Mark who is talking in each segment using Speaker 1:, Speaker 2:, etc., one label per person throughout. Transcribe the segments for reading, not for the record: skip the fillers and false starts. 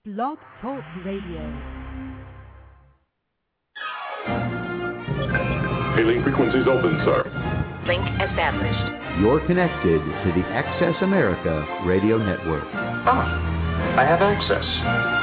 Speaker 1: Blog Talk Radio.
Speaker 2: Hailing frequencies open, sir.
Speaker 3: Link established.
Speaker 4: You're connected to the Access America Radio Network.
Speaker 2: I have access.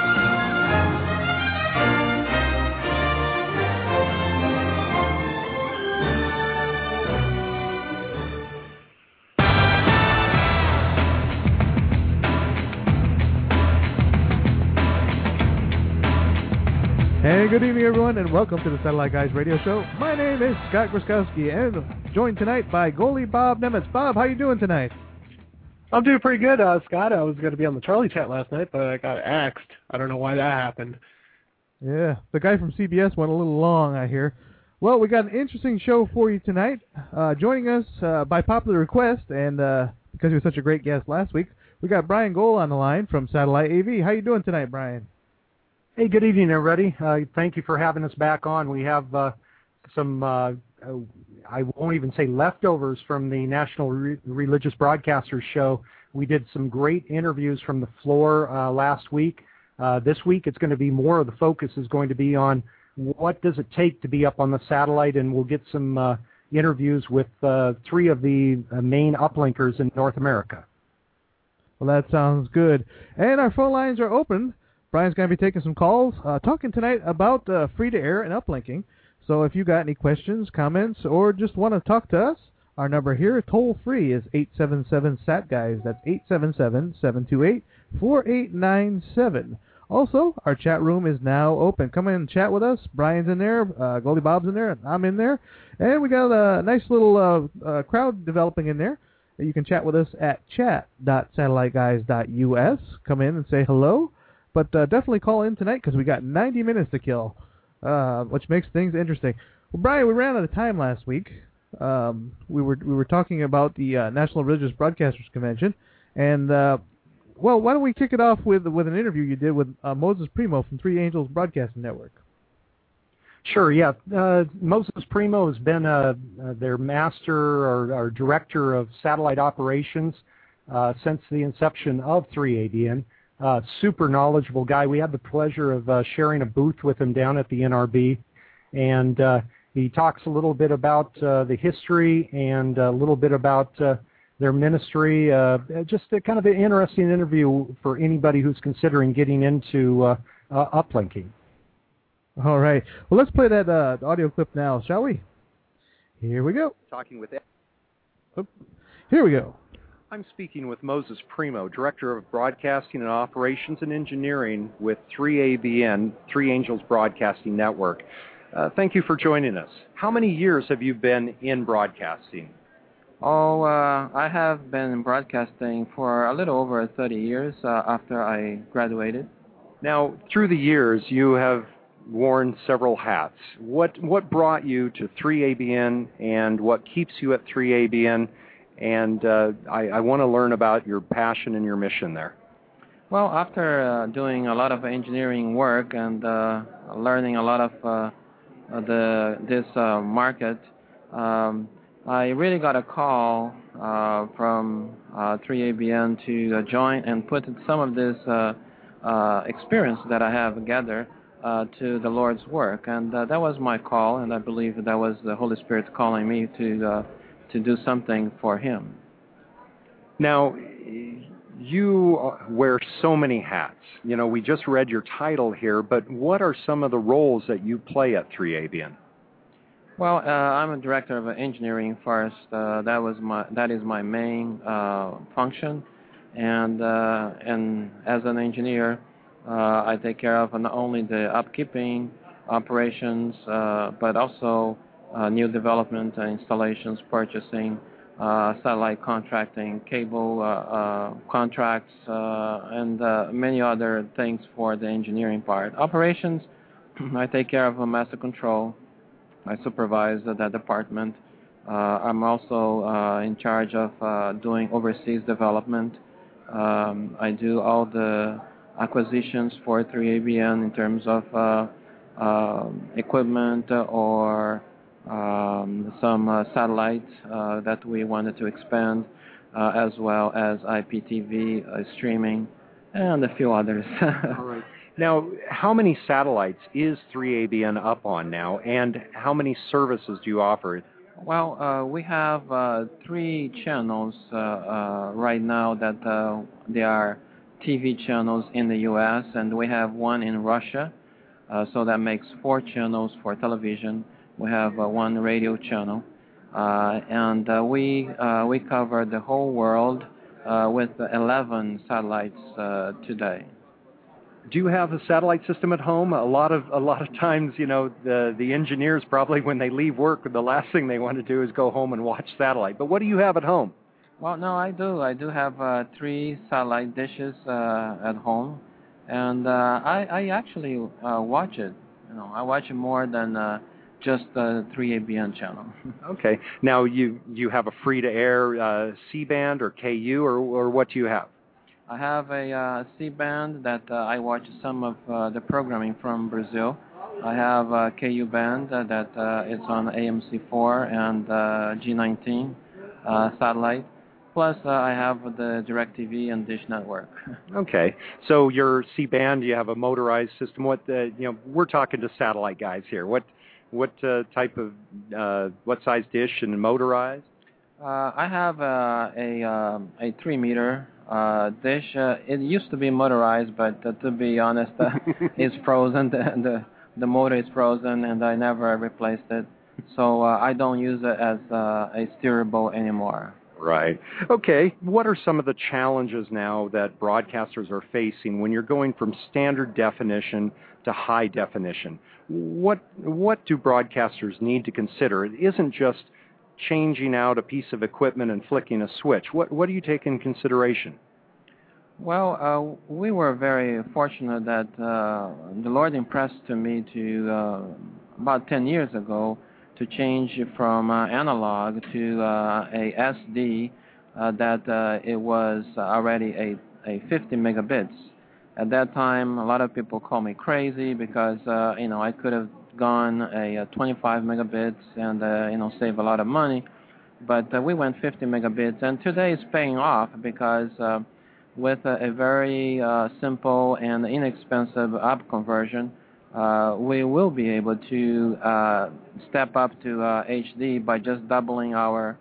Speaker 5: Hey, good evening, everyone, and welcome to the Satellite Guys Radio Show. My name is Scott Gruskowski, and joined tonight by goalie Bob Nemitz. Bob, how you doing tonight?
Speaker 6: I'm doing pretty good, Scott. I was going to be on the Charlie Chat last night, but I got axed. I don't know why that happened.
Speaker 5: Yeah, the guy from CBS went a little long, I hear. Well, we got an interesting show for you tonight. Joining us by popular request, and because he was such a great guest last week, we got Brian Gohl on the line from Satellite AV. How you doing tonight, Brian?
Speaker 6: Hey, good evening, everybody. Thank you for having us back on. We have some, I won't even say leftovers from the National Religious Broadcasters show. We did some great interviews from the floor last week. This week, it's going to be more of the focus is going to be on what does it take to be up on the satellite, and we'll get some interviews with three of the main uplinkers in North America.
Speaker 5: Well, that sounds good. And our phone lines are open. Brian's going to be taking some calls, talking tonight about free-to-air and uplinking. So if you got any questions, comments, or just want to talk to us, our number here, toll-free, is 877-SAT-GUYS. That's 877-728-4897. Also, our chat room is now open. Come in and chat with us. Brian's in there, Goldie Bob's in there, I'm in there. And we got a nice little crowd developing in there. You can chat with us at chat.satelliteguys.us. Come in and say hello. But definitely call in tonight because we got 90 minutes to kill, which makes things interesting. Well, Brian, we ran out of time last week. We were talking about the National Religious Broadcasters Convention, and well, why don't we kick it off with an interview you did with Moses Primo from Three Angels Broadcasting Network?
Speaker 6: Sure, yeah. Moses Primo has been their master or director of satellite operations since the inception of 3ABN. Super knowledgeable guy. We had the pleasure of sharing a booth with him down at the NRB, and he talks a little bit about the history and a little bit about their ministry. Just a kind of an interesting interview for anybody who's considering getting into uplinking.
Speaker 5: All right. Well, let's play that audio clip now, shall we? Here we go.
Speaker 7: Talking with
Speaker 5: Here we go.
Speaker 7: I'm speaking with Moses Primo, Director of Broadcasting and Operations and Engineering with 3ABN, Three Angels Broadcasting Network. Thank you for joining us. How many years have you been in broadcasting?
Speaker 8: I have been in broadcasting for a little over 30 years after I graduated.
Speaker 7: Now, through the years, you have worn several hats. What brought you to 3ABN, and what keeps you at 3ABN? And I want to learn about your passion and your mission there.
Speaker 8: Well, after doing a lot of engineering work and learning a lot of this market, I really got a call from 3ABN to join and put some of this experience that I have gathered to the Lord's work. And that was my call, and I believe that was the Holy Spirit calling me to do something for Him.
Speaker 7: Now, you wear so many hats. You know, we just read your title here, but what are some of the roles that you play at 3ABN?
Speaker 8: Well, I'm a director of engineering first. That is my main function, and as an engineer, I take care of not only the upkeeping operations, but also new development, installations, purchasing, satellite contracting, cable contracts, and many other things for the engineering part. Operations, I take care of master control. I supervise that department. I'm also in charge of doing overseas development. I do all the acquisitions for 3ABN in terms of equipment or some satellites that we wanted to expand, as well as IPTV streaming, and a few others.
Speaker 7: All right. Now, how many satellites is 3ABN up on now, and how many services do you offer?
Speaker 8: Well, we have 3 channels right now that they are TV channels in the U.S., and we have 1 in Russia. So that makes 4 channels for television. We have 1 radio channel, and we cover the whole world with 11 satellites today.
Speaker 7: Do you have a satellite system at home? A lot of times, you know, the engineers probably when they leave work, the last thing they want to do is go home and watch satellite. But what do you have at home?
Speaker 8: Well, no, I do. I do have 3 satellite dishes at home, and I actually watch it. You know, I watch it more than just the 3ABN channel.
Speaker 7: Okay. Now you have a free-to-air C-band or KU, or what do you have?
Speaker 8: I have a C-band that I watch some of the programming from Brazil. I have a KU band that is on AMC4 and G19 satellite. Plus, I have the DirecTV and Dish Network.
Speaker 7: Okay. So your C-band, you have a motorized system. What we're talking to satellite guys here. What type of what size dish and motorized?
Speaker 8: I have a 3-meter dish. It used to be motorized, but to be honest, it's frozen. The motor is frozen, and I never replaced it. So I don't use it as a steerable anymore.
Speaker 7: Right. Okay. What are some of the challenges now that broadcasters are facing when you're going from standard definition to high definition? What do broadcasters need to consider? It isn't just changing out a piece of equipment and flicking a switch. What do you take in consideration?
Speaker 8: Well, we were very fortunate that the Lord impressed to me to about 10 years ago to change from analog to a SD that it was already a 50 megabits. At that time, a lot of people call me crazy because I could have gone a 25 megabits and save a lot of money, but we went 50 megabits, and today it's paying off because with a very simple and inexpensive up conversion, we will be able to step up to HD by just doubling our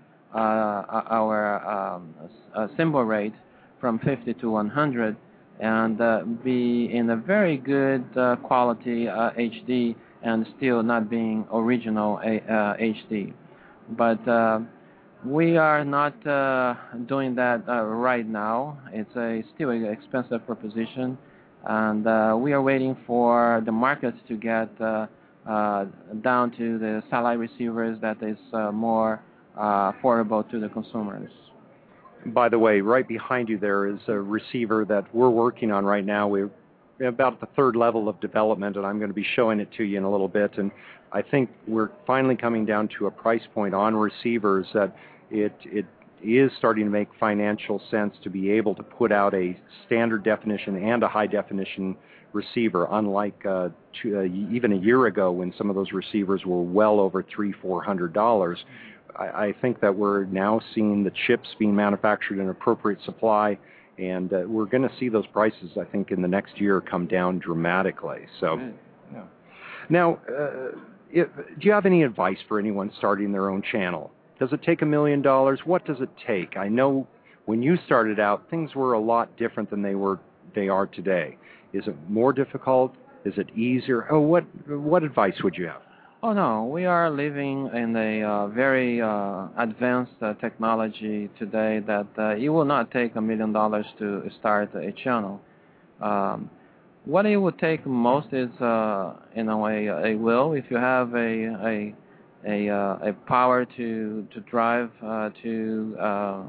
Speaker 8: symbol rate from 50 to 100 and be in a very good quality HD and still not being original HD. But we are not doing that right now. It's still an expensive proposition. And we are waiting for the markets to get down to the satellite receivers that is more affordable to the consumers.
Speaker 7: By the way, right behind you there is a receiver that we're working on right now. We're about the 3rd level of development, and I'm going to be showing it to you in a little bit. And I think we're finally coming down to a price point on receivers that it is starting to make financial sense to be able to put out a standard definition and a high definition receiver, unlike even a year ago when some of those receivers were well over $300-400. I think that we're now seeing the chips being manufactured in appropriate supply, and we're going to see those prices, I think, in the next year come down dramatically. So,
Speaker 8: yeah.
Speaker 7: Now, do you have any advice for anyone starting their own channel? Does it take $1 million? What does it take? I know when you started out, things were a lot different than they are today. Is it more difficult? Is it easier? Oh, what advice would you have?
Speaker 8: Oh, no. We are living in a very advanced technology today that it will not take $1 million to start a channel. What it would take most is, in a way, a will. If you have a power to drive to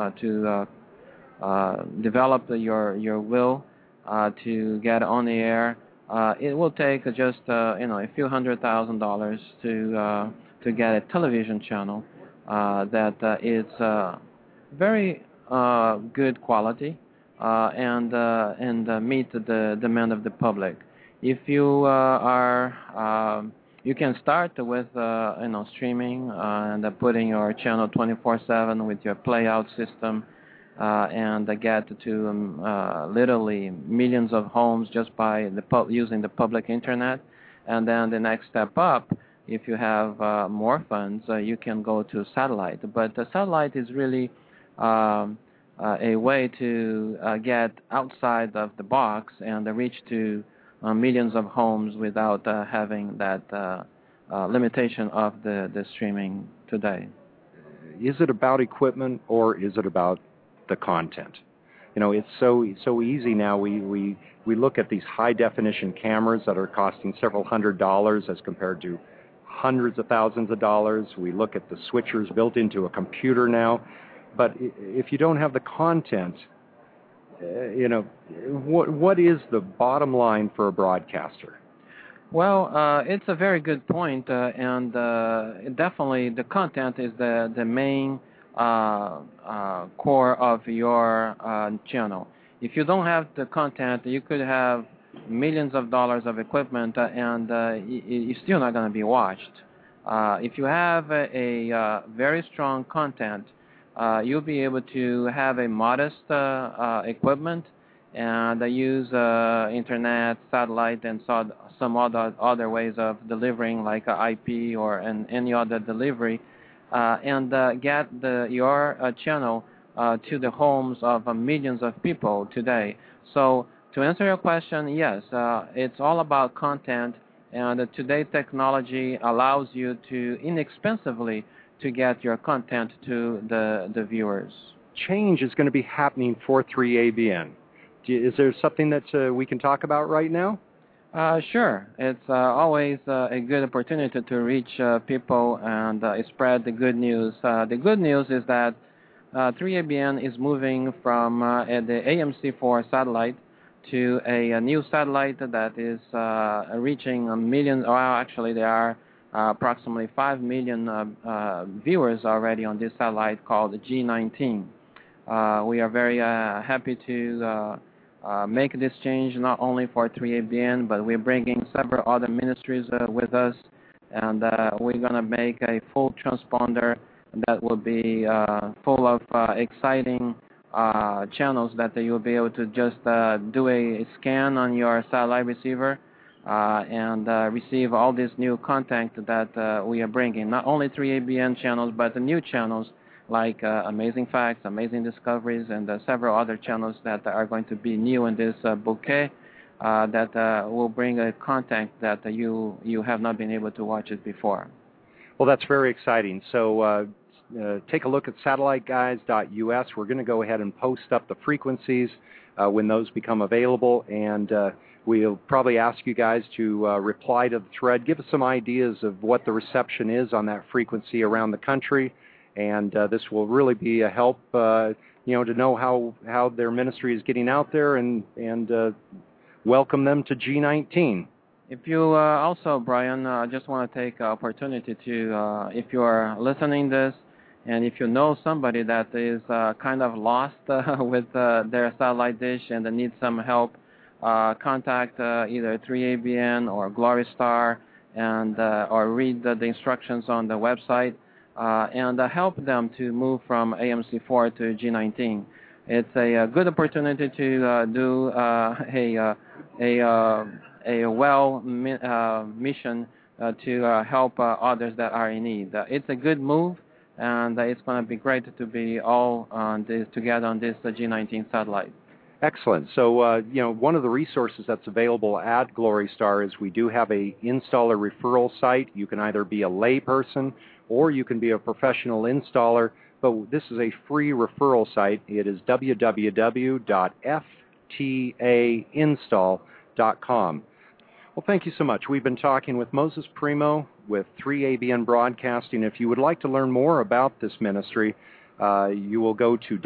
Speaker 8: develop your will to get on the air. It will take just a few $100,000 to get a television channel that is very good quality and meet the demand of the public. If you you can start with streaming and putting your channel 24/7 with your playout system, and get to literally millions of homes just by using the public internet. And then the next step up, if you have more funds, you can go to satellite. But the satellite is really a way to get outside of the box and reach to millions of homes without having that limitation of the streaming today.
Speaker 7: Is it about equipment or is it about the content? You know, it's so easy now. We look at these high definition cameras that are costing several $100s as compared to hundreds of thousands of dollars. We look at the switchers built into a computer now. But if you don't have the content, you know, what is the bottom line for a broadcaster?
Speaker 8: Well, it's a very good point, and definitely the content is the main core of your channel. If you don't have the content, you could have millions of dollars of equipment, and you're still not going to be watched. If you have a very strong content, you'll be able to have a modest equipment and use internet, satellite, and some other ways of delivering, like IP or any other delivery, and get your channel to the homes of millions of people today. So to answer your question, yes, it's all about content, and today technology allows you to inexpensively to get your content to the viewers.
Speaker 7: Change is going to be happening for 3ABN. Is there something that we can talk about right now?
Speaker 8: Sure. It's always a good opportunity to reach people and spread the good news. The good news is that 3ABN is moving from the AMC4 satellite to a new satellite that is reaching a million. Well, actually, there are approximately 5 million viewers already on this satellite called G19. We are very happy to make this change not only for 3ABN, but we're bringing several other ministries with us, and we're going to make a full transponder that will be full of exciting channels that you'll be able to just do a scan on your satellite receiver and receive all this new content that we are bringing. Not only 3ABN channels, but the new channels like Amazing Facts, Amazing Discoveries, and several other channels that are going to be new in this bouquet that will bring a content that you have not been able to watch it before.
Speaker 7: Well, that's very exciting. So take a look at satelliteguys.us. We're going to go ahead and post up the frequencies when those become available, and we'll probably ask you guys to reply to the thread. Give us some ideas of what the reception is on that frequency around the country. And this will really be a help, to know how their ministry is getting out there and welcome them to G19.
Speaker 8: If you also, Brian, I just want to take the opportunity to, if you are listening this, and if you know somebody that is kind of lost with their satellite dish and they need some help, contact either 3ABN or Glory Star and or read the instructions on the website. And help them to move from AMC4 to G19. It's a good opportunity to do a mission to help others that are in need. It's a good move, and it's going to be great to be all on this together on this G19 satellite.
Speaker 7: Excellent. So, one of the resources that's available at Glory Star is we do have a installer referral site. You can either be a lay person or you can be a professional installer, but this is a free referral site. It is www.ftainstall.com. Well, thank you so much. We've been talking with Moses Primo with 3ABN Broadcasting. If you would like to learn more about this ministry, you will go to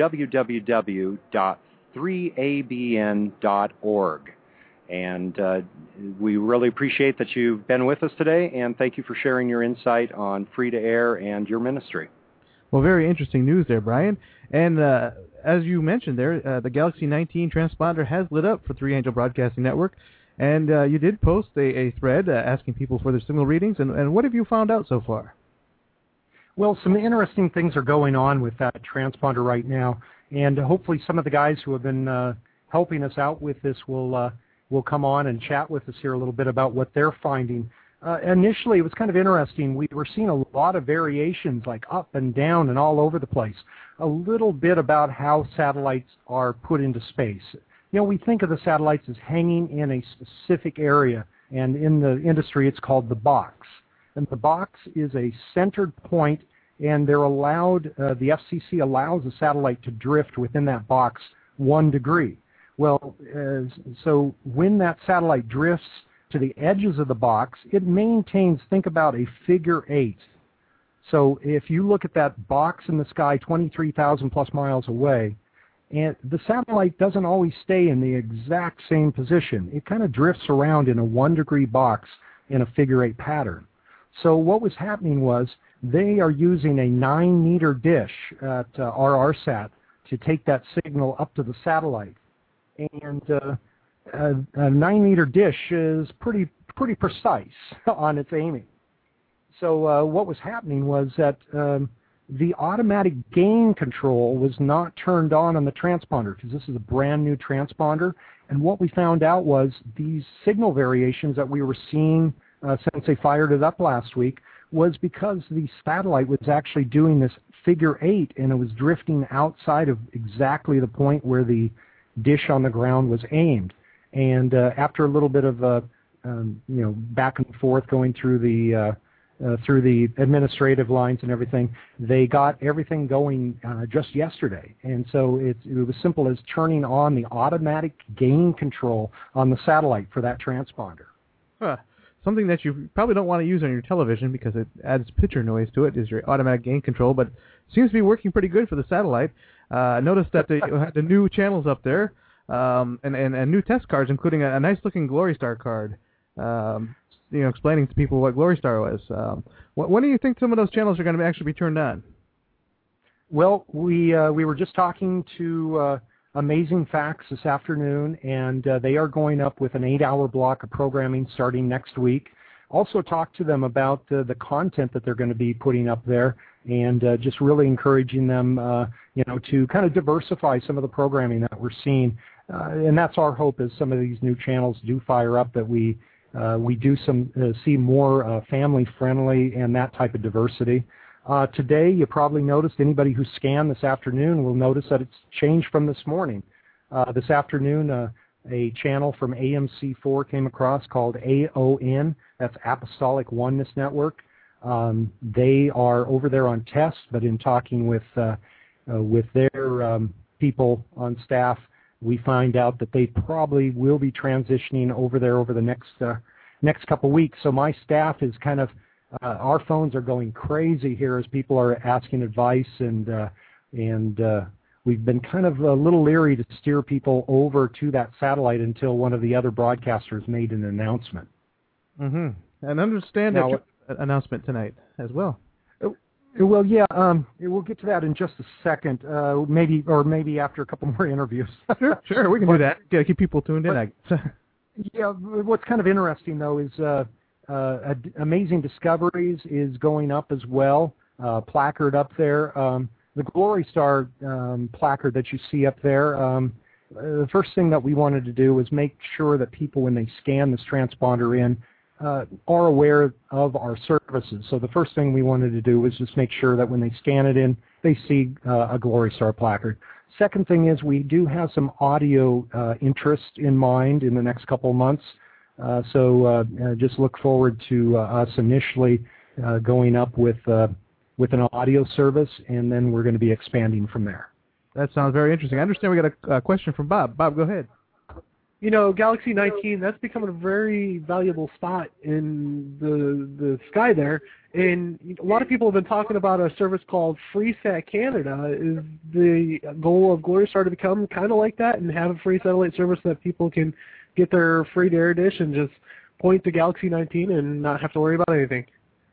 Speaker 7: www.3abn.org. And we really appreciate that you've been with us today, and thank you for sharing your insight on free-to-air and your ministry.
Speaker 5: Well, very interesting news there, Brian. And as you mentioned there, the Galaxy 19 transponder has lit up for 3 Angel Broadcasting Network, and you did post a thread asking people for their signal readings, and what have you found out so far?
Speaker 6: Well, some interesting things are going on with that transponder right now. And hopefully some of the guys who have been helping us out with this will come on and chat with us here a little bit about what they're finding. Initially, it was kind of interesting. We were seeing a lot of variations, like up and down and all over the place. A little bit about how satellites are put into space. You know, we think of the satellites as hanging in a specific area, and in the industry it's called the box. And the box is a centered point, and they're allowed, the FCC allows the satellite to drift within that box 1 degree. Well, so when that satellite drifts to the edges of the box, it maintains, think about a figure 8. So if you look at that box in the sky 23,000 plus miles away, and the satellite doesn't always stay in the exact same position. It kind of drifts around in a 1 degree box in a figure 8 pattern. So what was happening was they are using a 9-meter dish at RRSat to take that signal up to the satellite. And a 9-meter dish is pretty precise on its aiming. So what was happening was that the automatic gain control was not turned on the transponder, because this is a brand new transponder. And what we found out was these signal variations that we were seeing since they fired it up last week was because the satellite was actually doing this figure 8, and it was drifting outside of exactly the point where the dish on the ground was aimed. And after a little bit of back and forth going through the administrative lines and everything, they got everything going just yesterday. And so it was simple as turning on the automatic gain control on the satellite for that transponder.
Speaker 5: Something that you probably don't want to use on your television because it adds picture noise to it is your automatic gain control, but it seems to be working pretty good for the satellite. I noticed that they had the new channels up there and new test cards, including a nice-looking Glory-Star card. Explaining to people what Glory-Star was. When do you think some of those channels are going to actually be turned on?
Speaker 6: Well, we were just talking to Amazing Facts this afternoon, and they are going up with an 8-hour block of programming starting next week. Also talked to them about the content that they're going to be putting up there, and just really encouraging them, to kind of diversify some of the programming that we're seeing. And that's our hope, as some of these new channels do fire up, that we do see more family-friendly and that type of diversity. Today, you probably noticed, anybody who scanned this afternoon will notice that it's changed from this morning. This afternoon, a channel from AMC4 came across called AON, that's Apostolic Oneness Network. They are over there on test, but in talking with their people on staff, we find out that they probably will be transitioning over there over the next couple weeks. So my staff is kind of, our phones are going crazy here as people are asking advice, and we've been kind of a little leery to steer people over to that satellite until one of the other broadcasters made an announcement.
Speaker 5: Mm-hmm. And understand that announcement tonight as well.
Speaker 6: Well, yeah, we'll get to that in just a second, maybe after a couple more interviews.
Speaker 5: Sure, we can do that. Yeah, keep people tuned in.
Speaker 6: Yeah, what's kind of interesting, though, is Amazing Discoveries is going up as well, placard up there. The Glory-Star placard that you see up there, the first thing that we wanted to do was make sure that people, when they scan this transponder in, are aware of our services. So the first thing we wanted to do was just make sure that when they scan it in, they see a Glory-Star placard. Second thing is we do have some audio interest in mind in the next couple of months. So just look forward to us initially going up with an audio service, and then we're going to be expanding from there.
Speaker 5: That sounds very interesting. I understand we got a question from Bob. Bob, go ahead.
Speaker 1: Galaxy 19, that's becoming a very valuable spot in the sky there. And a lot of people have been talking about a service called FreeSat Canada. Is the goal of Glory-Star to become kind of like that and have a free satellite service that people can get their free air dish and just point to Galaxy 19 and not have to worry about anything?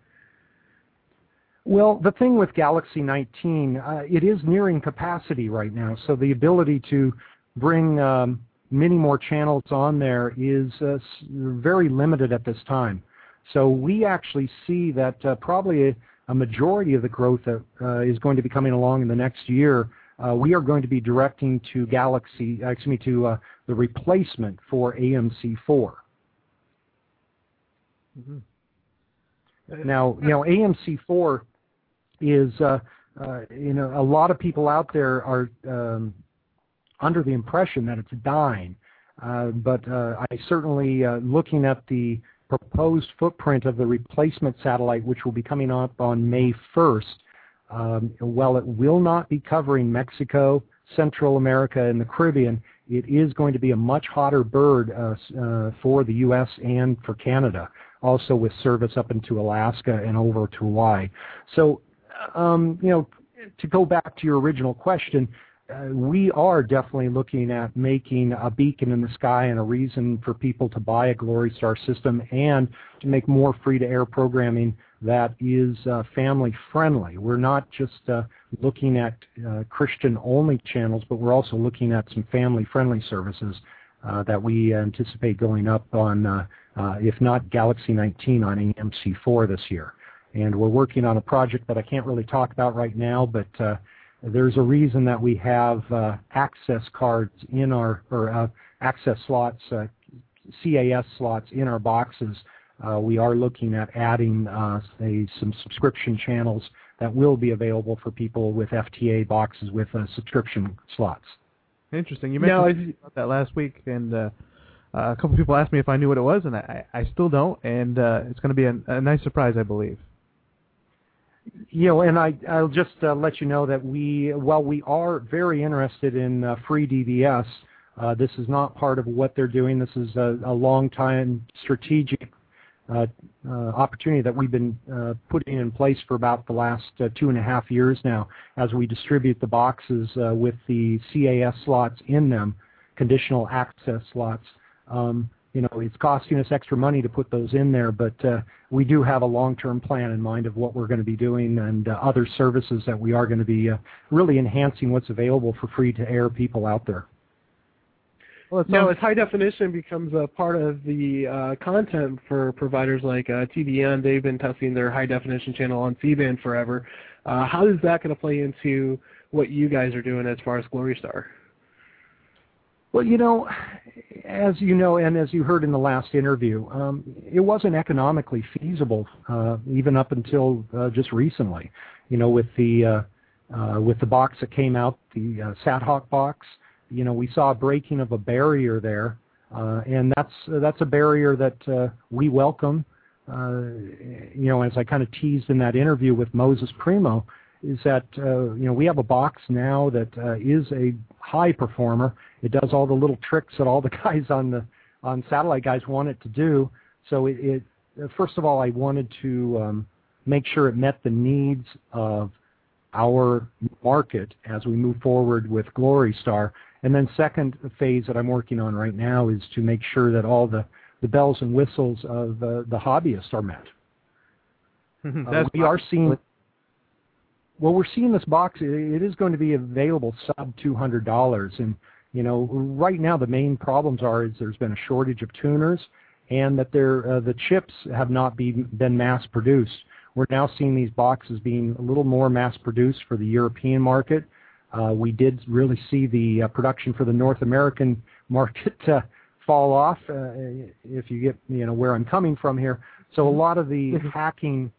Speaker 6: Well, the thing with Galaxy 19, it is nearing capacity right now. So the ability to bring many more channels on there is very limited at this time. So we actually see that probably a majority of the growth that is going to be coming along in the next year we are going to be directing to the replacement for AMC4.
Speaker 5: Mm-hmm.
Speaker 6: Now, AMC4 is, a lot of people out there are under the impression that it's dying. But I certainly, looking at the proposed footprint of the replacement satellite, which will be coming up on May 1st, while it will not be covering Mexico, Central America, and the Caribbean, it is going to be a much hotter bird for the U.S. and for Canada, also with service up into Alaska and over to Hawaii. So, to go back to your original question, we are definitely looking at making a beacon in the sky and a reason for people to buy a Glory-Star system, and to make more free-to-air programming that is family-friendly. We're not just looking at Christian-only channels, but we're also looking at some family-friendly services that we anticipate going up on, if not Galaxy 19, on AMC4 this year. And we're working on a project that I can't really talk about right now, but there's a reason that we have access cards in our, or access slots, CAS slots in our boxes. We are looking at adding some subscription channels that will be available for people with FTA boxes with subscription slots.
Speaker 5: Interesting. You mentioned about that last week, and a couple people asked me if I knew what it was, and I still don't, and it's going to be a nice surprise, I believe.
Speaker 6: And I'll just let you know that while we are very interested in free DVS, this is not part of what they're doing. This is a long-time strategic opportunity that we've been putting in place for about the last 2.5 years now, as we distribute the boxes with the CAS slots in them, conditional access slots. It's costing us extra money to put those in there, but we do have a long-term plan in mind of what we're going to be doing, and other services that we are going to be really enhancing what's available for free-to-air people out there.
Speaker 1: Well, now, as high definition becomes a part of the content for providers like TBN, they've been testing their high definition channel on C-band forever. How is that going to play into what you guys are doing as far as Glory-Star?
Speaker 6: Well, as you know, and as you heard in the last interview, it wasn't economically feasible even up until just recently. With the box that came out, the SatHawk box, we saw a breaking of a barrier there, and that's a barrier that we welcome. As I kind of teased in that interview with Moses Primo, is that we have a box now that is a high performer. It does all the little tricks that all the guys on Satellite Guys want it to do. So it first of all, I wanted to make sure it met the needs of our market as we move forward with Glory-Star. And then second phase that I'm working on right now is to make sure that all the bells and whistles of the hobbyists are met. We're seeing this box. It is going to be available sub $200, and right now the main problems is there's been a shortage of tuners, and that the chips have not been mass produced. We're now seeing these boxes being a little more mass produced for the European market. We did really see the production for the North American market fall off, if you get where I'm coming from here. So a lot of the hacking,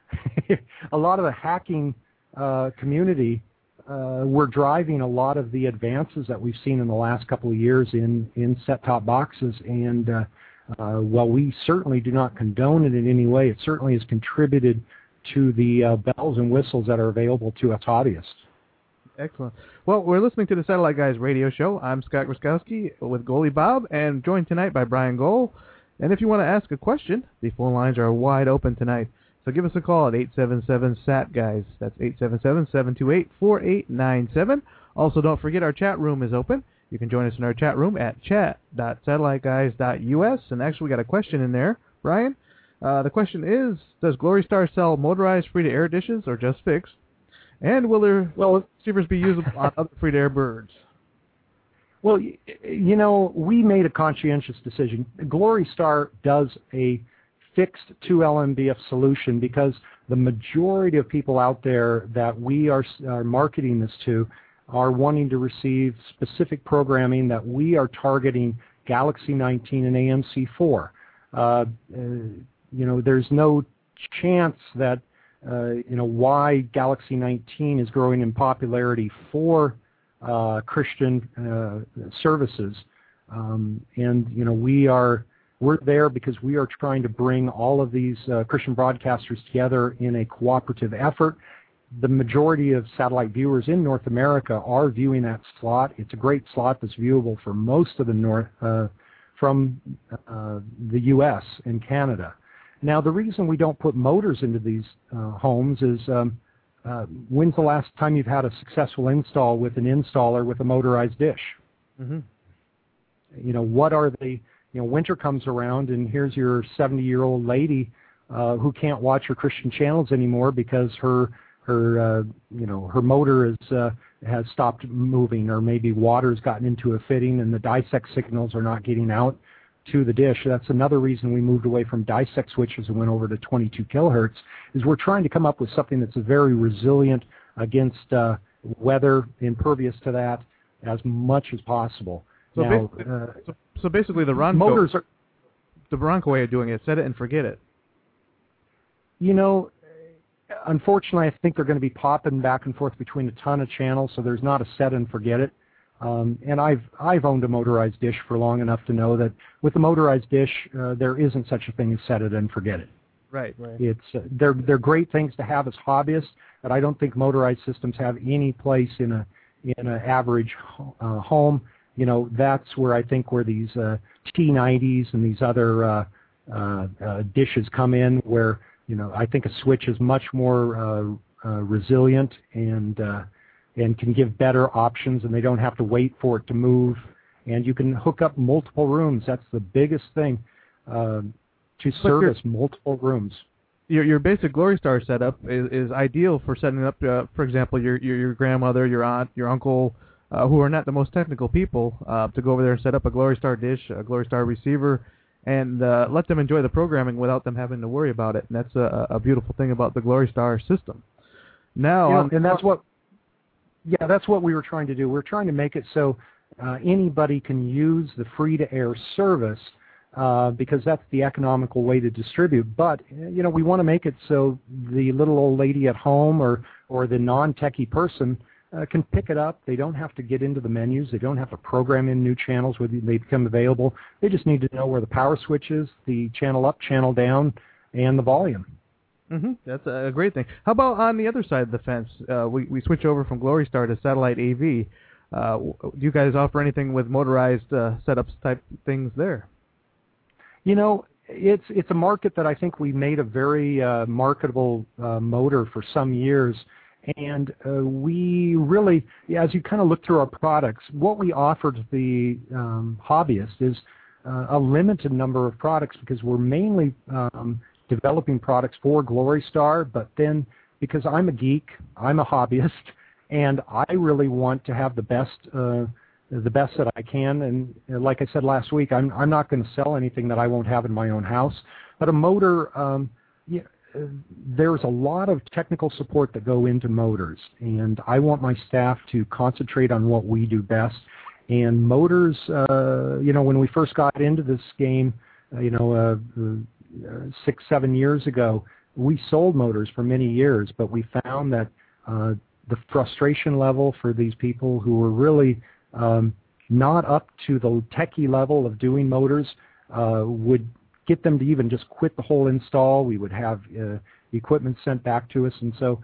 Speaker 6: community were driving a lot of the advances that we've seen in the last couple of years in set-top boxes. And while we certainly do not condone it in any way, it certainly has contributed to the bells and whistles that are available to us hobbyists.
Speaker 5: Excellent. Well, we're listening to the Satellite Guys radio show. I'm Scott Gruskowski with Goalie Bob, and joined tonight by Brian Gohl. And if you want to ask a question, the phone lines are wide open tonight. So give us a call at 877-SAT-GUYS. That's 877-728-4897. Also, don't forget our chat room is open. You can join us in our chat room at chat.satelliteguys.us. And actually, we got a question in there, Brian. The question is, does Glory-Star sell motorized free-to-air dishes or just fixed? And will their receivers be usable on other free-to-air birds?
Speaker 6: Well, we made a conscientious decision. Glory-Star does a fixed 2 LMBF solution because the majority of people out there that we are marketing this to are wanting to receive specific programming that we are targeting Galaxy 19 and AMC4. There's no chance that why Galaxy 19 is growing in popularity for Christian services, we're there because we are trying to bring all of these Christian broadcasters together in a cooperative effort. The majority of satellite viewers in North America are viewing that slot. It's a great slot that's viewable for most of the from the U.S. and Canada. Now, the reason we don't put motors into these homes is when's the last time you've had a successful install with an installer with a motorized dish?
Speaker 5: Mm-hmm.
Speaker 6: What are the, winter comes around and here's your 70-year-old lady who can't watch her Christian channels anymore because her motor has stopped moving, or maybe water's gotten into a fitting and the dissect signals are not getting out to the dish. That's another reason we moved away from dissect switches and went over to 22 kilohertz, is we're trying to come up with something that's very resilient against weather, impervious to that as much as possible.
Speaker 5: So basically the Bronco,
Speaker 6: motors are,
Speaker 5: the Bronco way of doing it, set it and forget it.
Speaker 6: Unfortunately, I think they're going to be popping back and forth between a ton of channels, so there's not a set and forget it. And I've owned a motorized dish for long enough to know that with a motorized dish, there isn't such a thing as set it and forget it.
Speaker 5: Right.
Speaker 6: It's they're great things to have as hobbyists, but I don't think motorized systems have any place in an average home. That's where I think where these T90s and these other dishes come in, where I think a switch is much more resilient and can give better options, and they don't have to wait for it to move. And you can hook up multiple rooms. That's the biggest thing, to service multiple rooms.
Speaker 5: Your basic GloryStar setup is ideal for setting up, for example, your grandmother, your aunt, your uncle, who are not the most technical people, to go over there and set up a GloryStar dish, a GloryStar receiver, and let them enjoy the programming without them having to worry about it. And that's a beautiful thing about the GloryStar system. Now,
Speaker 6: and that's what we were trying to do. We're trying to make it so anybody can use the free-to-air service because that's the economical way to distribute. But we want to make it so the little old lady at home or the non-techie person can pick it up. They don't have to get into the menus. They don't have to program in new channels when they become available. They just need to know where the power switch is, the channel up, channel down, and the volume.
Speaker 5: Mm-hmm. That's a great thing. How about on the other side of the fence? We switch over from GloryStar to Satellite AV. Do you guys offer anything with motorized setups type things there?
Speaker 6: It's a market that I think we made a very marketable motor for some years. And we really, as you kind of look through our products, what we offer to the hobbyist is a limited number of products, because we're mainly developing products for GloryStar. But then, because I'm a geek, I'm a hobbyist, and I really want to have the best that I can. And like I said last week, I'm not going to sell anything that I won't have in my own house. But a motor, there's a lot of technical support that go into motors, and I want my staff to concentrate on what we do best. And motors, when we first got into this game, 6-7 years ago, we sold motors for many years, but we found that the frustration level for these people who were really not up to the techie level of doing motors would get them to even just quit the whole install. We would have equipment sent back to us, and so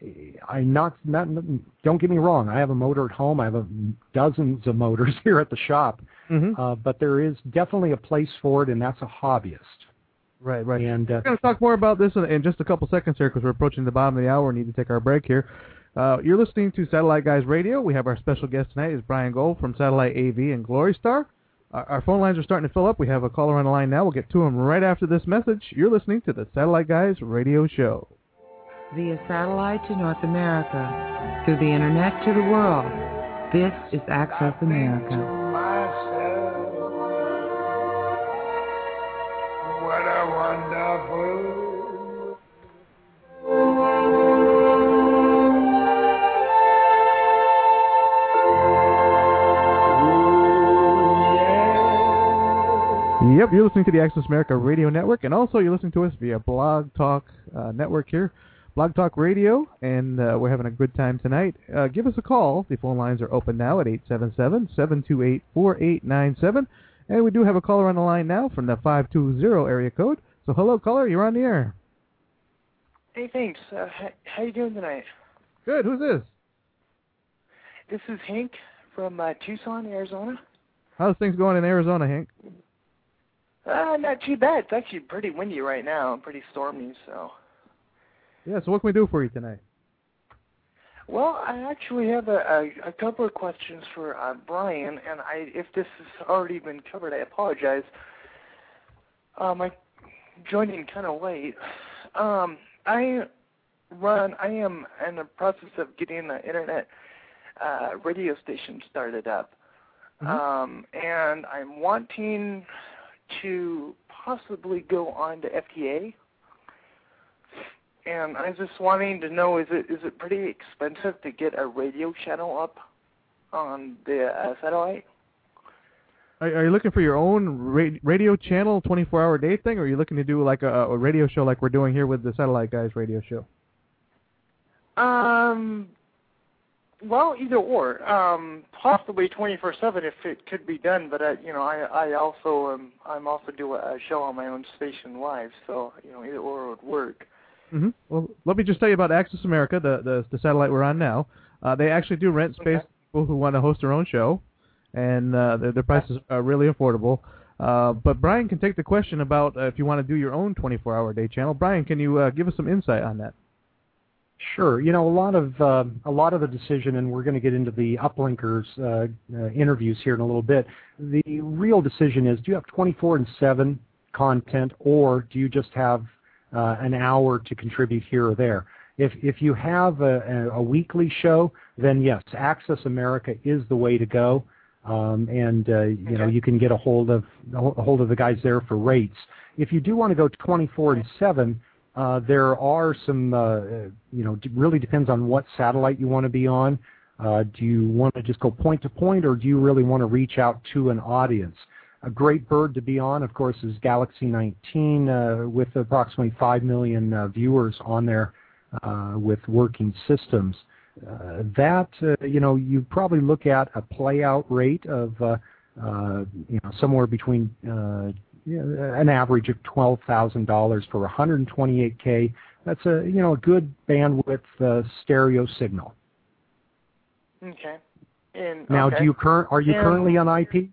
Speaker 6: don't get me wrong, I have a motor at home. I have dozens of motors here at the shop, but there is definitely a place for it, and that's a hobbyist.
Speaker 5: Right.
Speaker 6: And
Speaker 5: we're going to talk more about this in just a couple seconds here, because we're approaching the bottom of the hour and need to take our break here. You're listening to Satellite Guys Radio. We have our special guest tonight is Brian Gold from Satellite AV and GloryStar. Our phone lines are starting to fill up. We have a caller on the line now. We'll get to him right after this message. You're listening to the Satellite Guys Radio Show.
Speaker 9: Via satellite to North America, through the internet to the world, this is Access America.
Speaker 10: What a wonderful
Speaker 5: Yep, you're listening to the Access America Radio Network, and also you're listening to us via Blog Talk Network here, Blog Talk Radio, and we're having a good time tonight. Give us a call. The phone lines are open now at 877-728-4897, and we do have a caller on the line now from the 520 area code. So hello, caller, you're on the air.
Speaker 11: Hey, thanks. How you doing tonight?
Speaker 5: Good. Who's this?
Speaker 11: This is Hank from Tucson, Arizona.
Speaker 5: How's things going in Arizona, Hank?
Speaker 11: Not too bad. It's actually pretty windy right now, pretty stormy, so.
Speaker 5: Yeah, so what can we do for you tonight?
Speaker 11: Well, I actually have a couple of questions for Brian, and if this has already been covered, I apologize. I joined in kind of late. I am in the process of getting the internet radio station started up. And I'm wanting to possibly go on to FTA. And I was just wanting to know, is it pretty expensive to get a radio channel up on the satellite?
Speaker 5: Are you looking for your own radio channel, 24-hour day thing, or are you looking to do like a radio show like we're doing here with the Satellite Guys radio show?
Speaker 11: Well, either or. Possibly 24/7 if it could be done. But I'm also do a show on my own station live, so either or would work.
Speaker 5: Mm-hmm. Well, let me just tell you about Access America, the satellite we're on now. They actually do rent space to people who want to host their own show, and their prices are really affordable. But Brian can take the question about if you want to do your own 24-hour day channel. Brian, can you give us some insight on that?
Speaker 6: Sure. A lot of the decision, and we're going to get into the uplinkers interviews here in a little bit. The real decision is: do you have 24/7 content, or do you just have an hour to contribute here or there? If you have a weekly show, then yes, Access America is the way to go, you can get a hold of the guys there for rates. If you do want to go 24/7. There are some, it really depends on what satellite you want to be on. Do you want to just go point to point, or do you really want to reach out to an audience? A great bird to be on, of course, is Galaxy 19 with approximately 5 million viewers on there with working systems. You probably look at a play-out rate of, somewhere between an average of $12,000 for 128K. That's a good bandwidth stereo signal.
Speaker 11: Okay.
Speaker 6: Now, are you currently on IP?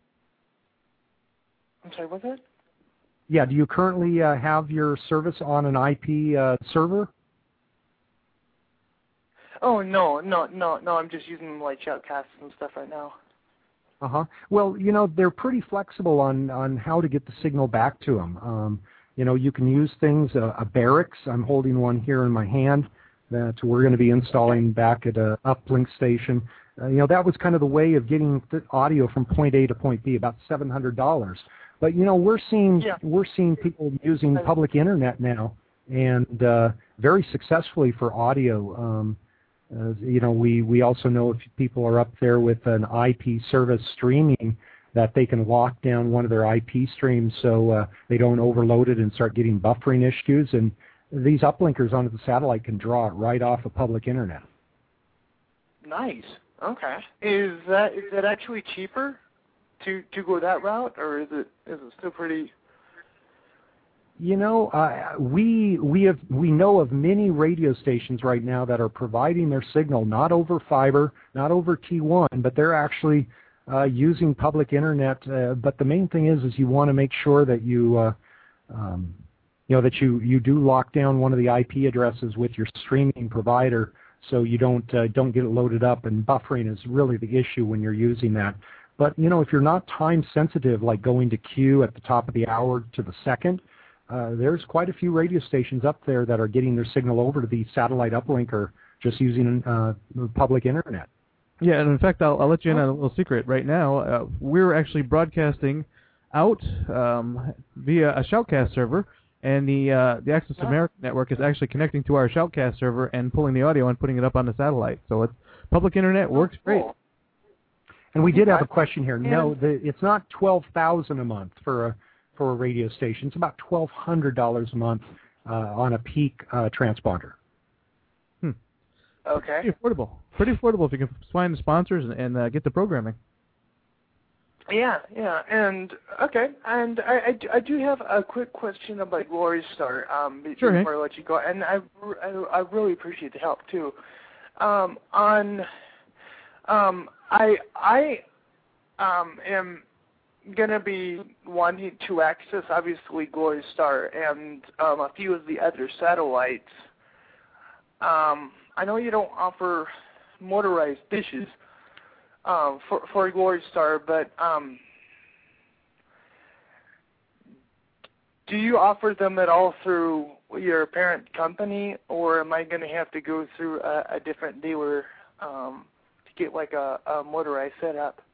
Speaker 11: I'm sorry, what's that?
Speaker 6: Yeah. Do you currently have your service on an IP server?
Speaker 11: Oh no. I'm just using like shoutcasts and stuff right now.
Speaker 6: Well, they're pretty flexible on how to get the signal back to them. You can use things, a barracks. I'm holding one here in my hand that we're going to be installing back at a uplink station. That was kind of the way of getting the audio from point A to point B, about $700. But we're seeing people using public internet now, and very successfully for audio. We also know if people are up there with an IP service streaming, that they can lock down one of their IP streams so they don't overload it and start getting buffering issues. And these uplinkers onto the satellite can draw it right off of public internet.
Speaker 11: Nice. Okay. Is that actually cheaper to go that route, or is it still pretty? We know of many radio stations right now that are providing their signal not over fiber, not over T1, but they're actually using public internet. But the main thing is you want to make sure that you do lock down one of the IP addresses with your streaming provider, so you don't get it loaded up. And buffering is really the issue when you're using that. But if you're not time sensitive, like going to Q at the top of the hour to the second. There's quite a few radio stations up there that are getting their signal over to the satellite uplinker just using public internet.
Speaker 5: Yeah, and in fact, I'll let you in on a little secret right now. We're actually broadcasting out via a Shoutcast server, and the Access America network is actually connecting to our Shoutcast server and pulling the audio and putting it up on the satellite. So it's public internet works great.
Speaker 6: And we did have a question here. No, it's not $12,000 a month for for a radio station. It's about $1,200 a month on a peak transponder.
Speaker 11: Okay.
Speaker 5: Pretty affordable if you can find the sponsors and get the programming.
Speaker 11: Yeah, and okay, and I do have a quick question about Glory Star
Speaker 5: Sure,
Speaker 11: before I let you go, and I really appreciate the help too. I am gonna be wanting to access obviously Glory Star and a few of the other satellites. I know you don't offer motorized dishes for Glory Star, but do you offer them at all through your parent company, or am I going to have to go through a different dealer to get like a motorized setup?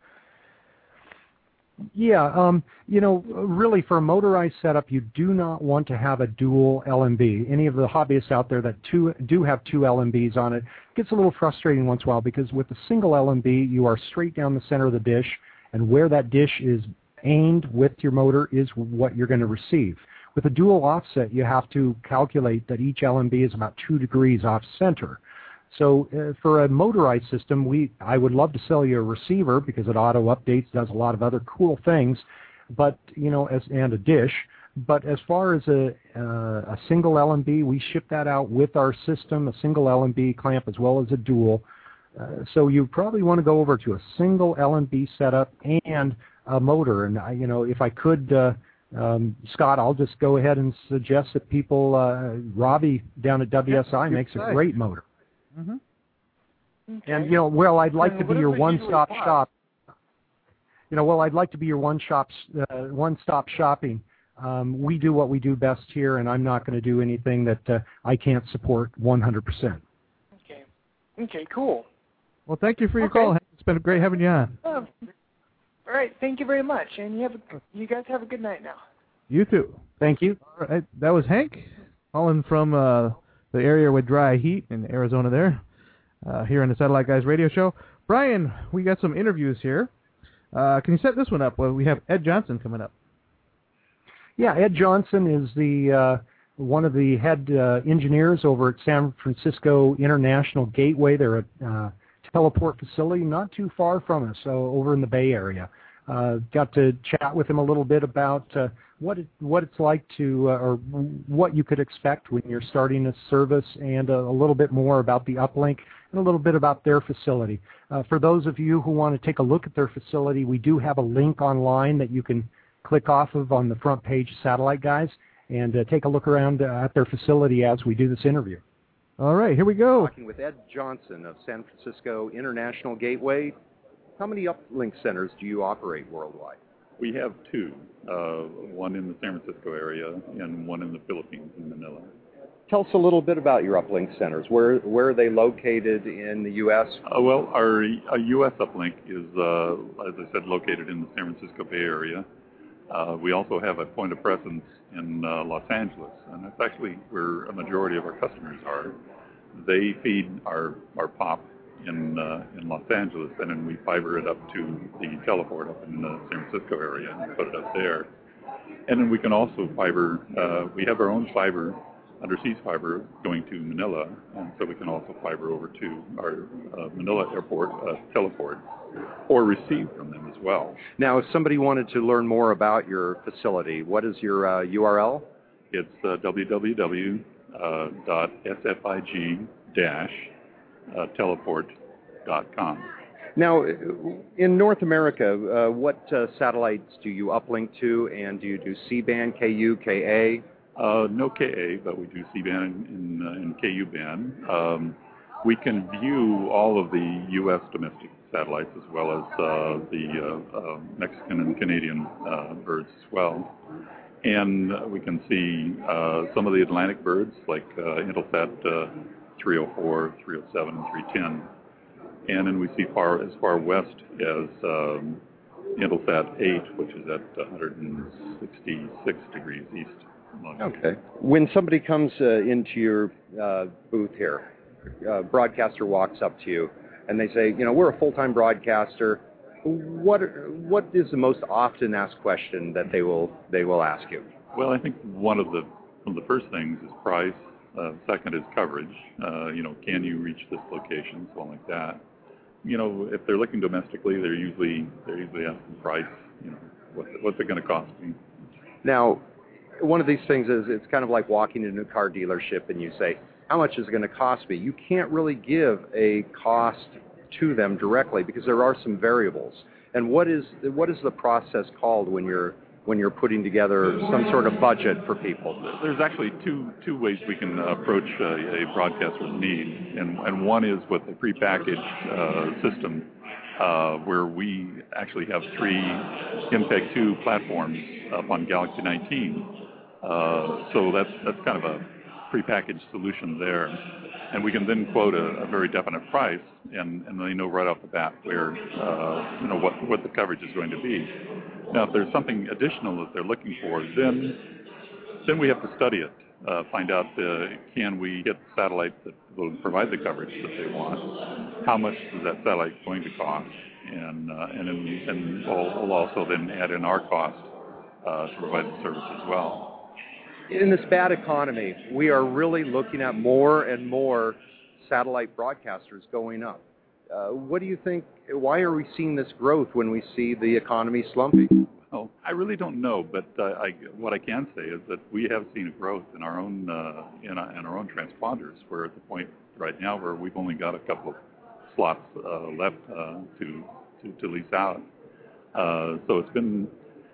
Speaker 6: Yeah, really for a motorized setup, you do not want to have a dual LMB. Any of the hobbyists out there that do have two LMBs on it gets a little frustrating once in a while, because with a single LMB, you are straight down the center of the dish, and where that dish is aimed with your motor is what you're going to receive. With a dual offset, you have to calculate that each LMB is about 2 degrees off center. So for a motorized system, I would love to sell you a receiver because it auto updates, does a lot of other cool things, but and a dish. But as far as a single LMB, we ship that out with our system, a single LMB clamp as well as a dual. So you probably want to go over to a single LMB setup and a motor. And if I could, Scott, I'll just go ahead and suggest that people. Robbie down at WSI makes a great motor.
Speaker 5: Mm-hmm.
Speaker 11: Okay.
Speaker 6: And I'd like to be your one-stop shop. I'd like to be your one-stop shopping. We do what we do best here, and I'm not going to do anything that I can't support 100%.
Speaker 11: Okay, cool.
Speaker 5: Well, thank you for your call. It's been great having you on.
Speaker 11: All right, thank you very much, and you guys have a good night now.
Speaker 5: You too.
Speaker 6: Thank you.
Speaker 5: All right, that was Hank, calling from the area with dry heat in Arizona there, here on the Satellite Guys radio show. Brian, we got some interviews here. Can you set this one up? Well, we have Ed Johnson coming up.
Speaker 6: Yeah, Ed Johnson is the one of the head engineers over at San Francisco International Gateway. They're a teleport facility not too far from us, over in the Bay Area. Got to chat with him a little bit about what it's like to, or what you could expect when you're starting a service, and a little bit more about the uplink and a little bit about their facility. For those of you who want to take a look at their facility, we do have a link online that you can click off of on the front page of Satellite Guys and take a look around at their facility as we do this interview.
Speaker 5: All right, here we go.
Speaker 7: Talking with Ed Johnson of San Francisco International Gateway. How many uplink centers do you operate worldwide?
Speaker 12: We have two, one in the San Francisco area and one in the Philippines, in Manila.
Speaker 7: Tell us a little bit about your uplink centers. Where are they located in the U.S.?
Speaker 12: Well, our U.S. uplink is, as I said, located in the San Francisco Bay Area. We also have a point of presence in Los Angeles, and that's actually where a majority of our customers are. They feed our POP in Los Angeles, and then we fiber it up to the teleport up in the San Francisco area and put it up there. And then we can also fiber, we have our own fiber, underseas fiber going to Manila, and so we can also fiber over to our Manila airport teleport, or receive from them as well.
Speaker 7: Now, if somebody wanted to learn more about your facility, what is your URL?
Speaker 12: It's www.sfig-teleport.com.
Speaker 7: Now, in North America, what satellites do you uplink to, and do you do C-band, KU, KA?
Speaker 12: No KA, but we do C-band and KU band. We can view all of the U.S. domestic satellites as well as the Mexican and Canadian birds as well. And we can see some of the Atlantic birds like Intelsat 304, 307, and 310. And then we see as far west as Intelsat 8, which is at 166 degrees east.
Speaker 7: Okay. When somebody comes into your booth here, a broadcaster walks up to you and they say, we're a full-time broadcaster. what is the most often asked question that they will ask you?
Speaker 12: Well, I think one of the first things is price. Second is coverage. Can you reach this location? Something like that. If they're looking domestically, they're usually asking price. What's it going to cost me?
Speaker 7: Now, one of these things is it's kind of like walking into a car dealership and you say, how much is it going to cost me? You can't really give a cost to them directly because there are some variables. And what is the process called when you're putting together some sort of budget for people?
Speaker 12: There's actually two ways we can approach a broadcaster's need, and one is with a prepackaged system where we actually have 3 MPEG-2 platforms up on Galaxy 19. So that's kind of a prepackaged solution there, and we can then quote a very definite price, and they know right off the bat where what the coverage is going to be. Now, if there's something additional that they're looking for, then we have to study it, find out can we get the satellite that will provide the coverage that they want, how much is that satellite going to cost, and we'll also then add in our cost to provide the service as well.
Speaker 7: In this bad economy, we are really looking at more and more satellite broadcasters going up. What do you think? Why are we seeing this growth when we see the economy slumping?
Speaker 12: Well, I really don't know, but what I can say is that we have seen a growth in our own in our own transponders. We're at the point right now where we've only got a couple of slots left to lease out. So it's been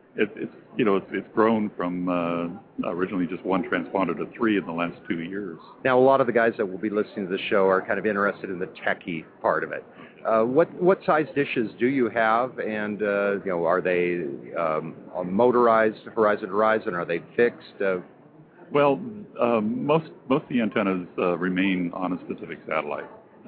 Speaker 12: it's grown from originally just 1 transponder to 3 in the last 2 years.
Speaker 7: Now, a lot of the guys that will be listening to the show are kind of interested in the techie part of it. What size dishes do you have, and are they motorized, horizon to horizon? Are they fixed?
Speaker 12: Well, most of the antennas remain on a specific satellite.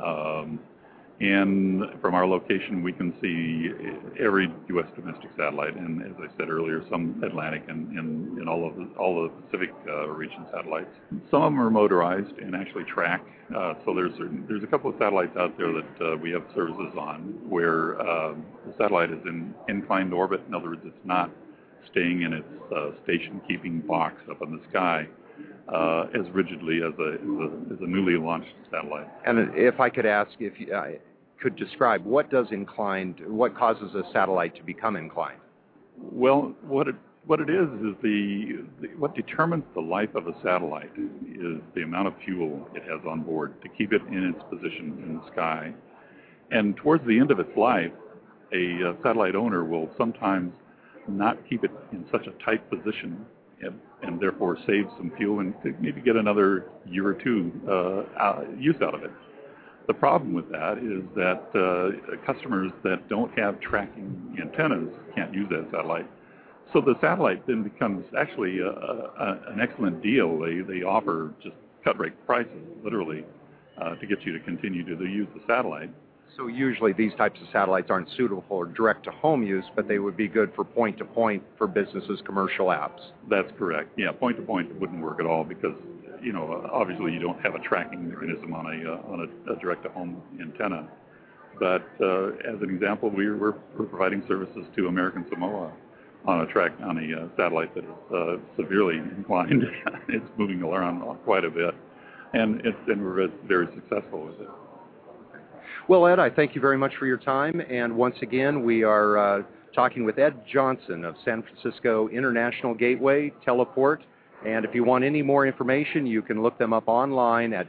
Speaker 12: And from our location, we can see every U.S. domestic satellite, and as I said earlier, some Atlantic and all the Pacific region satellites. Some of them are motorized and actually track. So there's a couple of satellites out there that we have services on where the satellite is in inclined orbit. In other words, it's not staying in its station-keeping box up in the sky as rigidly as a newly launched satellite.
Speaker 7: And if I could ask, if you could describe what causes a satellite to become inclined?
Speaker 12: Well, what it is what determines the life of a satellite is the amount of fuel it has on board to keep it in its position in the sky. And towards the end of its life, a satellite owner will sometimes not keep it in such a tight position and therefore save some fuel and maybe get another year or 2 use out of it. The problem with that is that customers that don't have tracking antennas can't use that satellite. So the satellite then becomes actually an excellent deal. They offer just cut-rate prices, literally, to get you to continue to use the satellite.
Speaker 7: So usually these types of satellites aren't suitable for direct-to-home use, but they would be good for point-to-point for businesses' commercial apps.
Speaker 12: That's correct. Yeah, point-to-point wouldn't work at all because, obviously you don't have a tracking mechanism on a direct-to-home antenna. But as an example, we're providing services to American Samoa on a satellite that is severely inclined. It's moving around quite a bit, and we're very successful with it.
Speaker 7: Well, Ed, I thank you very much for your time. And once again, we are talking with Ed Johnson of San Francisco International Gateway Teleport. And if you want any more information, you can look them up online at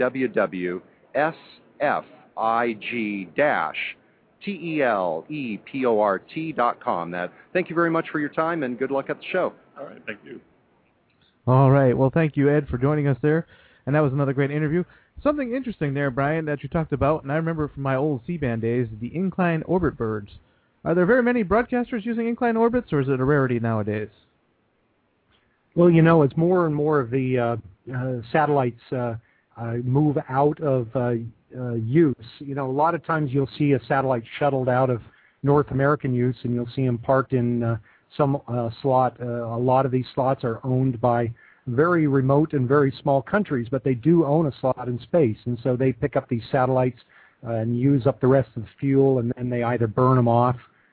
Speaker 7: www.sfig-teleport.com. Thank you very much for your time, and good luck at the show.
Speaker 12: All right, thank you.
Speaker 5: All right, well, thank you, Ed, for joining us there. And that was another great interview. Something interesting there, Brian, that you talked about, and I remember from my old C-band days, the inclined orbit birds. Are there very many broadcasters using inclined orbits, or is it a rarity nowadays?
Speaker 6: Well, as more and more of the satellites move out of use, a lot of times you'll see a satellite shuttled out of North American use, and you'll see them parked in some slot. A lot of these slots are owned by very remote and very small countries, but they do own a slot in space, and so they pick up these satellites and use up the rest of the fuel, and then they either burn them off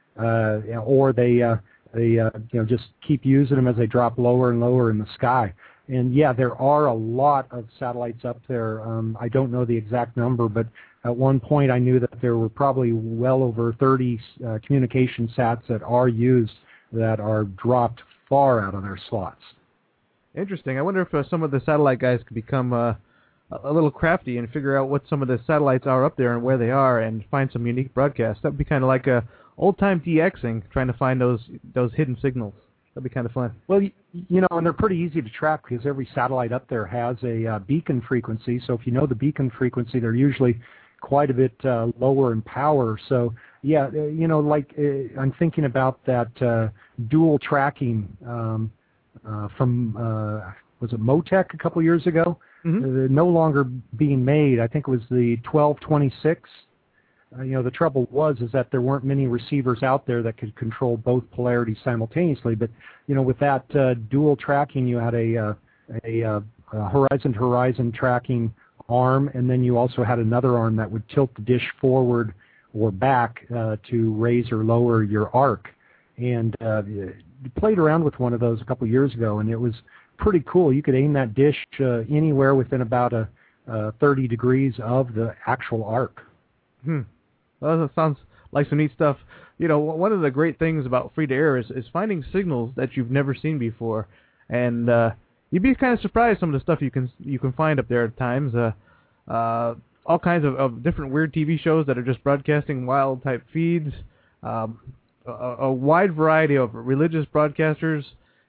Speaker 6: or they just keep using them as they drop lower and lower in the sky. And yeah, there are a lot of satellites up there. I don't know the exact number, but at one point I knew that there were probably well over 30 communication sats that are used that are dropped far out of their slots.
Speaker 5: Interesting. I wonder if some of the satellite guys could become a little crafty and figure out what some of the satellites are up there and where they are and find some unique broadcasts. That would be kind of like a old-time DXing, trying to find those hidden signals. That'd be kind of fun.
Speaker 6: Well, and they're pretty easy to track because every satellite up there has a beacon frequency. So if you know the beacon frequency, they're usually quite a bit lower in power. So, yeah, I'm thinking about that dual tracking from, was it Motec a couple years ago? Mm-hmm. No longer being made. I think it was the 1226. The trouble was that there weren't many receivers out there that could control both polarities simultaneously. But with that dual tracking, you had a horizon-to-horizon tracking arm, and then you also had another arm that would tilt the dish forward or back to raise or lower your arc. And played around with one of those a couple years ago, and it was pretty cool. You could aim that dish anywhere within about 30 degrees of the actual arc.
Speaker 5: Well, that sounds like some neat stuff. One of the great things about free-to-air is finding signals that you've never seen before, and you'd be kind of surprised some of the stuff you can find up there at times. All kinds of different weird TV shows that are just broadcasting wild type feeds. A wide variety of religious broadcasters.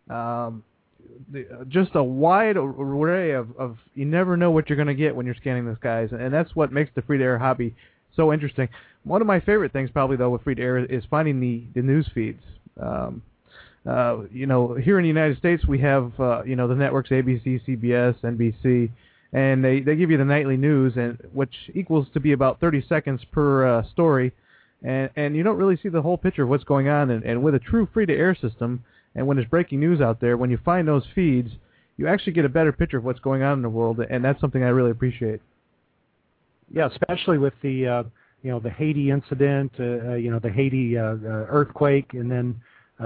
Speaker 5: Just a wide array of you never know what you're going to get when you're scanning the skies, and that's what makes the free-to-air hobby so interesting. One of my favorite things probably, though, with free-to-air is finding the news feeds. Here in the United States, we have, the networks ABC, CBS, NBC, and they give you the nightly news, and which equals to be about 30 seconds per story, and you don't really see the whole picture of what's going on. And with a true free-to-air system, and when there's breaking news out there, when you find those feeds, you actually get a better picture of what's going on in the world, and that's something I really appreciate.
Speaker 6: Yeah, especially with the the Haiti incident, the Haiti earthquake, and then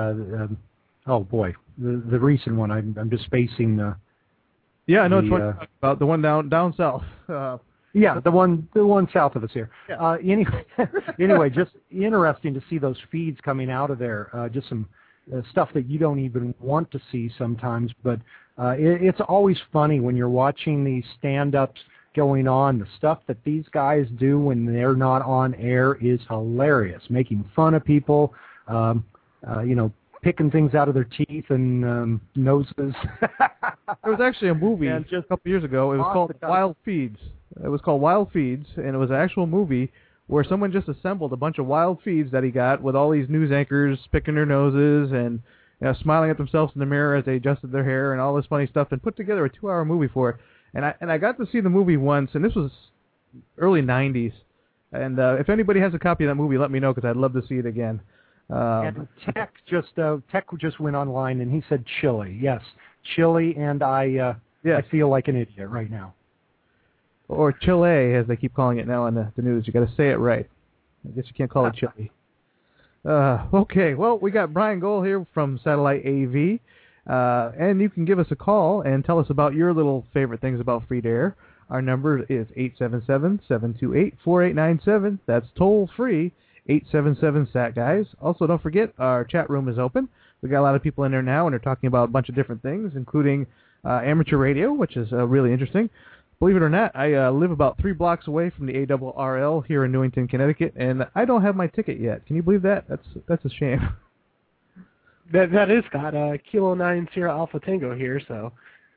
Speaker 6: the recent one. I'm just spacing.
Speaker 5: Yeah, I know it's about the one down south.
Speaker 6: Yeah, the one south of us here. Yeah. Anyway, just interesting to see those feeds coming out of there. Just some stuff that you don't even want to see sometimes, but it's always funny when you're watching these stand-ups going on. The stuff that these guys do when they're not on air is hilarious. Making fun of people, picking things out of their teeth and noses.
Speaker 5: There was actually a movie just a couple years ago. It was called Wild Feeds. It was called Wild Feeds, and it was an actual movie where someone just assembled a bunch of wild feeds that he got with all these news anchors picking their noses and smiling at themselves in the mirror as they adjusted their hair and all this funny stuff, and put together a 2-hour movie for it. And I got to see the movie once, and this was early 90s. And if anybody has a copy of that movie, let me know, because I'd love to see it again.
Speaker 6: And Tech just went online, and he said Chile. Yes, Chile, and I feel like an idiot right now.
Speaker 5: Or Chile, as they keep calling it now on the news. You got to say it right. I guess you can't call it Chile. Okay, well, we got Brian Gohl here from Satellite AV. And you can give us a call and tell us about your little favorite things about free-to-air. Our number is 877-728-4897. That's toll-free, 877-SAT, guys. Also, don't forget, our chat room is open. We got a lot of people in there now, and they're talking about a bunch of different things, including amateur radio, which is really interesting. Believe it or not, I live about 3 blocks away from the ARRL here in Newington, Connecticut, and I don't have my ticket yet. Can you believe that? That's a shame.
Speaker 1: That is, Scott. Kilo 9 Sierra Alpha Tango here, so.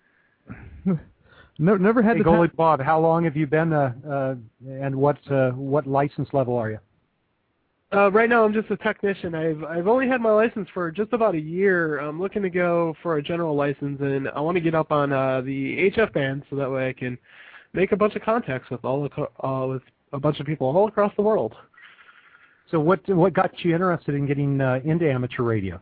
Speaker 5: Never had
Speaker 6: to. Goalie Bob, how long have you been, and what license level are you?
Speaker 1: Right now, I'm just a technician. I've only had my license for just about a year. I'm looking to go for a general license, and I want to get up on the HF band so that way I can make a bunch of contacts with with a bunch of people all across the world.
Speaker 6: So what got you interested in getting into amateur radio?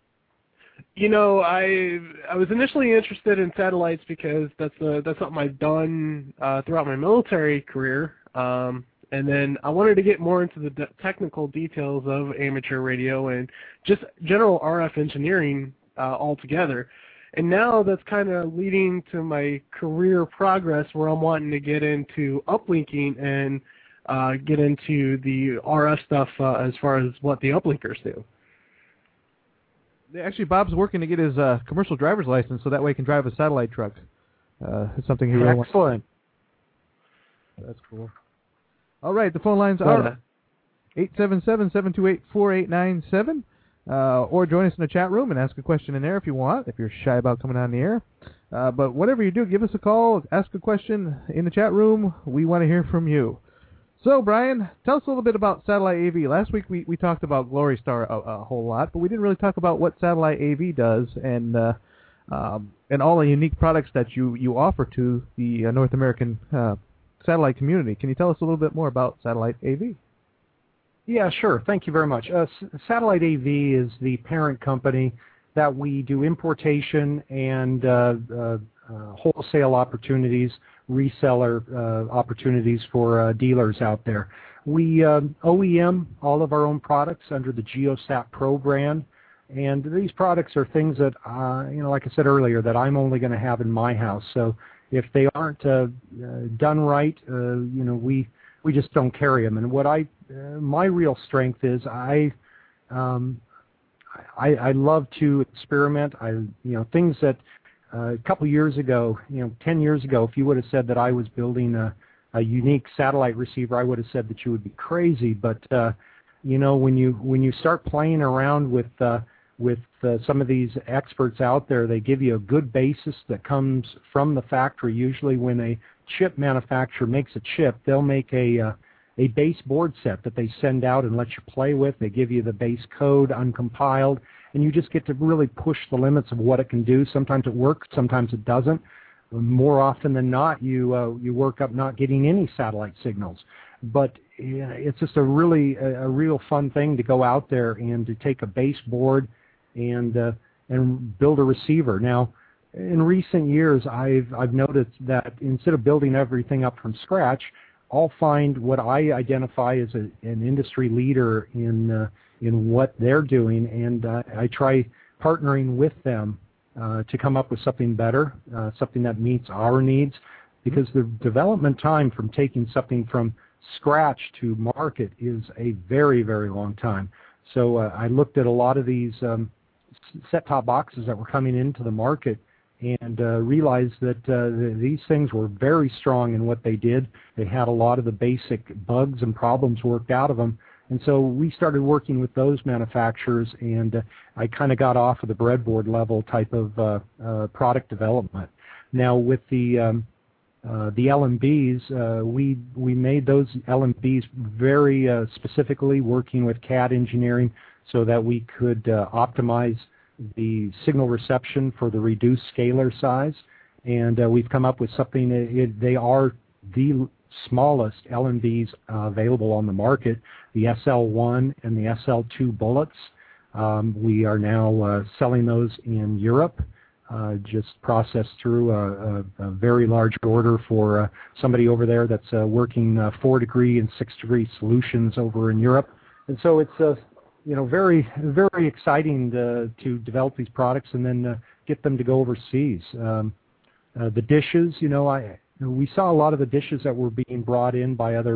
Speaker 1: I was initially interested in satellites because that's something I've done throughout my military career. And then I wanted to get more into the technical details of amateur radio and just general RF engineering altogether. And now that's kind of leading to my career progress where I'm wanting to get into uplinking and get into the RF stuff as far as what the uplinkers do.
Speaker 5: Actually, Bob's working to get his commercial driver's license so that way he can drive a satellite truck. It's something he really wants.
Speaker 6: Excellent.
Speaker 5: That's cool. All right, the phone lines are 877-728-4897. Or join us in the chat room and ask a question in there if you want, if you're shy about coming on the air. But whatever you do, give us a call, ask a question in the chat room. We want to hear from you. So, Brian, tell us a little bit about satellite AV. Last week we talked about Glory Star a whole lot, but we didn't really talk about what satellite AV does and all the unique products that you offer to the North American satellite community. Can you tell us a little bit more about satellite AV?
Speaker 6: Yeah, sure. Thank you very much. Satellite AV is the parent company that we do importation and wholesale opportunities, reseller opportunities for dealers out there. We OEM all of our own products under the GeoSat Pro brand, and these products are things that, like I said earlier, that I'm only going to have in my house. So if they aren't done right, we just don't carry them. And what my real strength is I love to experiment. Things that a couple years ago, 10 years ago, if you would have said that I was building a unique satellite receiver, I would have said that you would be crazy. But when you start playing around with some of these experts out there, they give you a good basis that comes from the factory. Usually, when a chip manufacturer makes a chip, they'll make a base board set that they send out and let you play with. They give you the base code uncompiled, and you just get to really push the limits of what it can do. Sometimes it works, sometimes it doesn't. More often than not, you work up not getting any satellite signals. But it's just a real fun thing to go out there and to take a base board and build a receiver. Now, in recent years, I've noticed that instead of building everything up from scratch, I'll find what I identify as an industry leader in what they're doing, and I try partnering with them to come up with something better, something that meets our needs, because the development time from taking something from scratch to market is a very, very long time. So I looked at a lot of these set-top boxes that were coming into the market and realized that these things were very strong in what they did. They had a lot of the basic bugs and problems worked out of them. And so we started working with those manufacturers, and I kind of got off of the breadboard level type of product development. Now with the LMBs, we made those LMBs very specifically working with CAD engineering so that we could optimize the signal reception for the reduced scalar size, and we've come up with something. They are the smallest LMBs available on the market, the SL1 and the SL2 bullets. We are now selling those in Europe, just processed through a very large order for somebody over there that's working 4-degree and 6-degree solutions over in Europe. And so it's very, very exciting to develop these products and then get them to go overseas. The dishes, we saw a lot of the dishes that were being brought in by other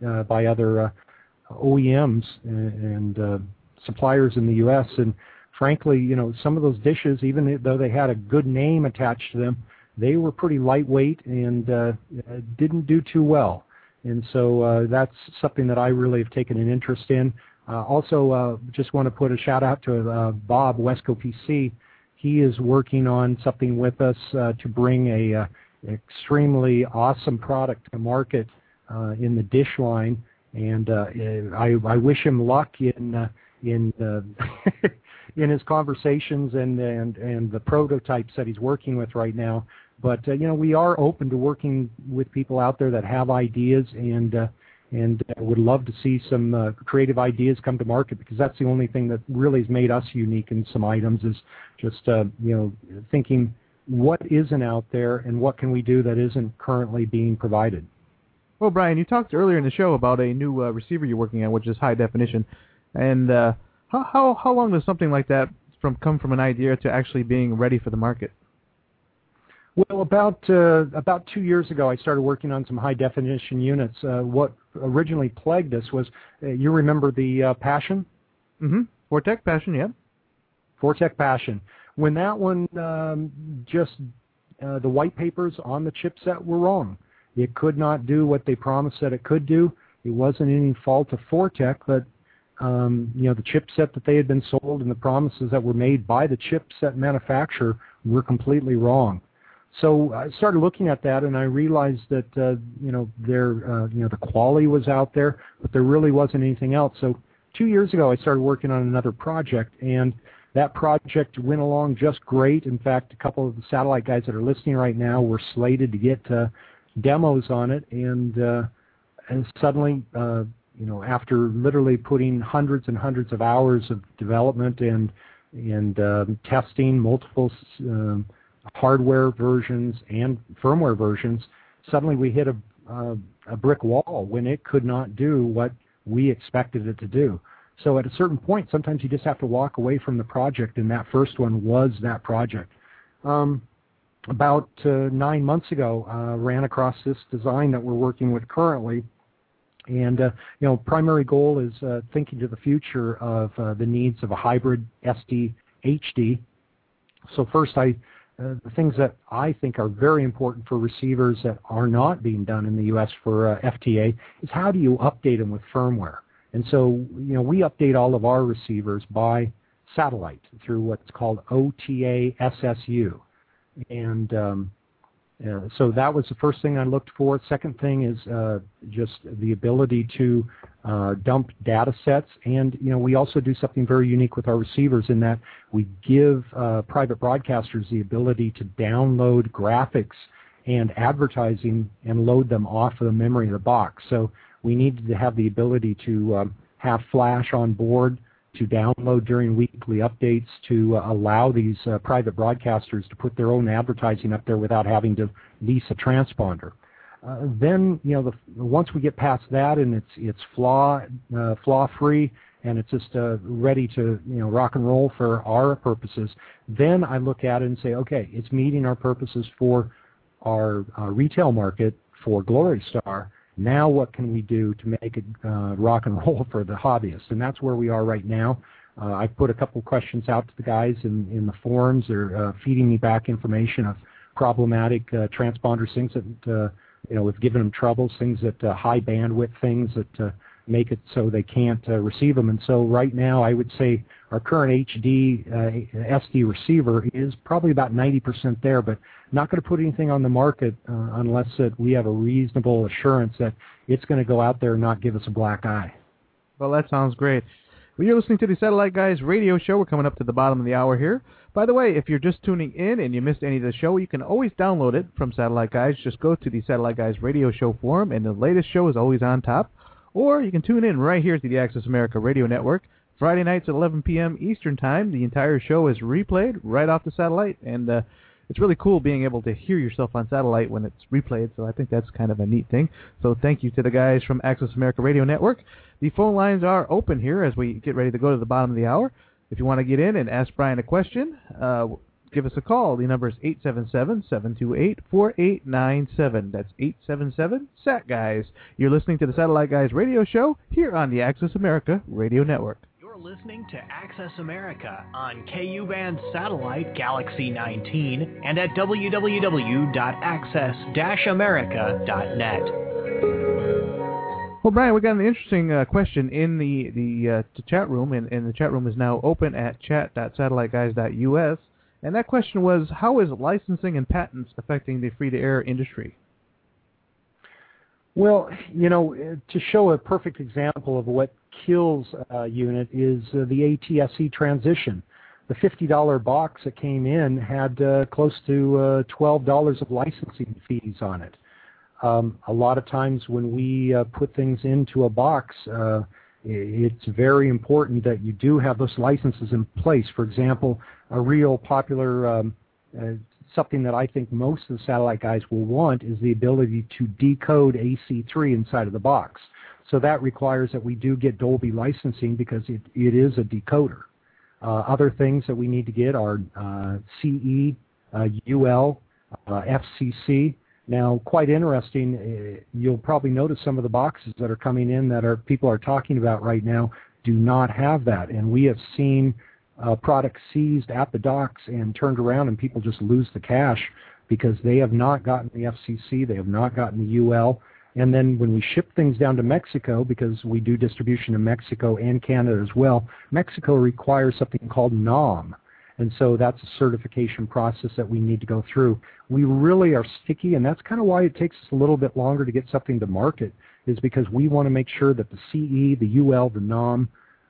Speaker 6: OEMs and suppliers in the U.S. And frankly, some of those dishes, even though they had a good name attached to them, they were pretty lightweight and didn't do too well. And so that's something that I really have taken an interest in. Also, just want to put a shout out to Bob, Wesco PC. He is working on something with us to bring a extremely awesome product to market in the dish line, and I wish him luck in in his conversations and the prototypes that he's working with right now. But we are open to working with people out there that have ideas and would love to see some creative ideas come to market, because that's the only thing that really has made us unique in some items is just thinking what isn't out there and what can we do that isn't currently being provided.
Speaker 5: Well, Brian, you talked earlier in the show about a new receiver you're working on, which is high definition. And how long does something like that come from an idea to actually being ready for the market?
Speaker 6: Well, about 2 years ago, I started working on some high definition units. What originally plagued us was, you remember the Passion?
Speaker 5: Mm-hmm. Vortec Passion, yeah.
Speaker 6: Vortec Passion. When that one the white papers on the chipset were wrong. It could not do what they promised that it could do. It wasn't any fault of Vortec, but the chipset that they had been sold and the promises that were made by the chipset manufacturer were completely wrong. So I started looking at that, and I realized that the quality was out there, but there really wasn't anything else. So 2 years ago, I started working on another project, and that project went along just great. In fact, a couple of the satellite guys that are listening right now were slated to get demos on it, and suddenly, after literally putting hundreds and hundreds of hours of development and testing multiple hardware versions and firmware versions, suddenly we hit a brick wall when it could not do what we expected it to do. So at a certain point, sometimes you just have to walk away from the project, and that first one was that project. About 9 months ago, ran across this design that we're working with currently, and primary goal is thinking to the future of the needs of a hybrid SD-HD. So first, the things that I think are very important for receivers that are not being done in the U.S. for FTA is how do you update them with firmware. And so, we update all of our receivers by satellite through what's called OTA SSU. And so that was the first thing I looked for. Second thing is just the ability to dump data sets. And, we also do something very unique with our receivers in that we give private broadcasters the ability to download graphics and advertising and load them off of the memory of the box. So we needed to have the ability to have flash on board to download during weekly updates to allow these private broadcasters to put their own advertising up there without having to lease a transponder. Then, once we get past that and it's flaw-free and it's just ready to rock and roll for our purposes, then I look at it and say, okay, it's meeting our purposes for our retail market for Glory Star. Now what can we do to make it rock and roll for the hobbyists? And that's where we are right now. I've put a couple of questions out to the guys in the forums. They're feeding me back information of problematic transponders, things that we've given them troubles, things that high bandwidth things that make it so they can't receive them. And so right now I would say our current SD receiver is probably about 90% there, but not going to put anything on the market unless we have a reasonable assurance that it's going to go out there and not give us a black eye.
Speaker 5: Well, that sounds great. Well, you're listening to the Satellite Guys radio show. We're coming up to the bottom of the hour here. By the way, if you're just tuning in and you missed any of the show, you can always download it from Satellite Guys. Just go to the Satellite Guys radio show forum, and the latest show is always on top. Or you can tune in right here to the Access America Radio Network. Friday nights at 11 p.m. Eastern Time. The entire show is replayed right off the satellite, and it's really cool being able to hear yourself on satellite when it's replayed, so I think that's kind of a neat thing. So thank you to the guys from Access America Radio Network. The phone lines are open here as we get ready to go to the bottom of the hour. If you want to get in and ask Brian a question, give us a call. The number is 877-728-4897. That's 877-SAT-GUYS. You're listening to the Satellite Guys radio show here on the Access America Radio Network.
Speaker 13: You're listening to Access America on KU-band satellite Galaxy 19 and at www.access-america.net.
Speaker 5: Well, Brian, we got an interesting question in the chat room, and the chat room is now open at chat.satelliteguys.us. And that question was, how is licensing and patents affecting the free-to-air industry?
Speaker 6: Well, to show a perfect example of what kills a unit is the ATSC transition. The $50 box that came in had close to $12 of licensing fees on it. A lot of times when we put things into a box, it's very important that you do have those licenses in place. For example, a real popular something that I think most of the satellite guys will want is the ability to decode AC3 inside of the box. So that requires that we do get Dolby licensing because it is a decoder. Other things that we need to get are CE, UL, FCC. Now, quite interesting, you'll probably notice some of the boxes that are coming in that people are talking about right now do not have that. And we have seen products seized at the docks and turned around, and people just lose the cash because they have not gotten the FCC, they have not gotten the UL. And then when we ship things down to Mexico, because we do distribution in Mexico and Canada as well, Mexico requires something called NOM. And so that's a certification process that we need to go through. We really are sticky, and that's kind of why it takes us a little bit longer to get something to market, is because we want to make sure that the CE, the UL, the NOM,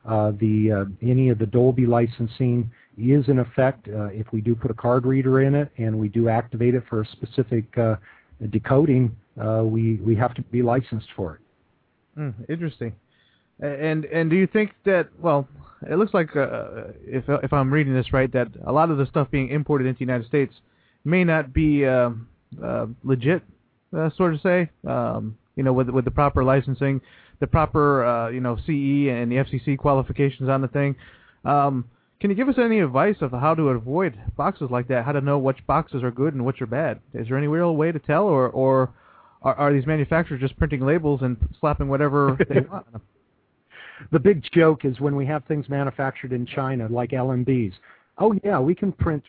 Speaker 6: any of the Dolby licensing is in effect. If we do put a card reader in it and we do activate it for a specific decoding, we have to be licensed for it.
Speaker 5: Interesting. And do you think that, well, it looks like, if I'm reading this right, that a lot of the stuff being imported into the United States may not be legit, sort of say, with the proper licensing, the proper, CE and the FCC qualifications on the thing. Can you give us any advice of how to avoid boxes like that, how to know which boxes are good and which are bad? Is there any real way to tell, or are these manufacturers just printing labels and slapping whatever they want on them?
Speaker 6: The big joke is when we have things manufactured in China, like LMBs. Oh, yeah, we can print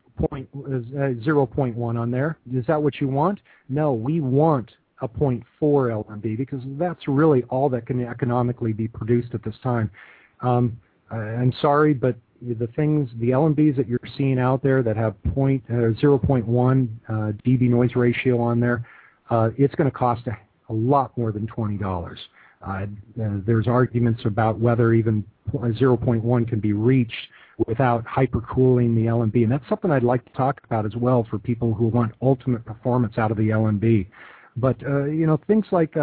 Speaker 6: 0.1 on there. Is that what you want? No, we want a 0.4 LMB because that's really all that can economically be produced at this time. I'm sorry, but the LMBs that you're seeing out there that have 0.1 dB noise ratio on there, it's going to cost a lot more than $20. There's arguments about whether even 0.1 can be reached without hypercooling the LMB, and that's something I'd like to talk about as well for people who want ultimate performance out of the LMB. But things like,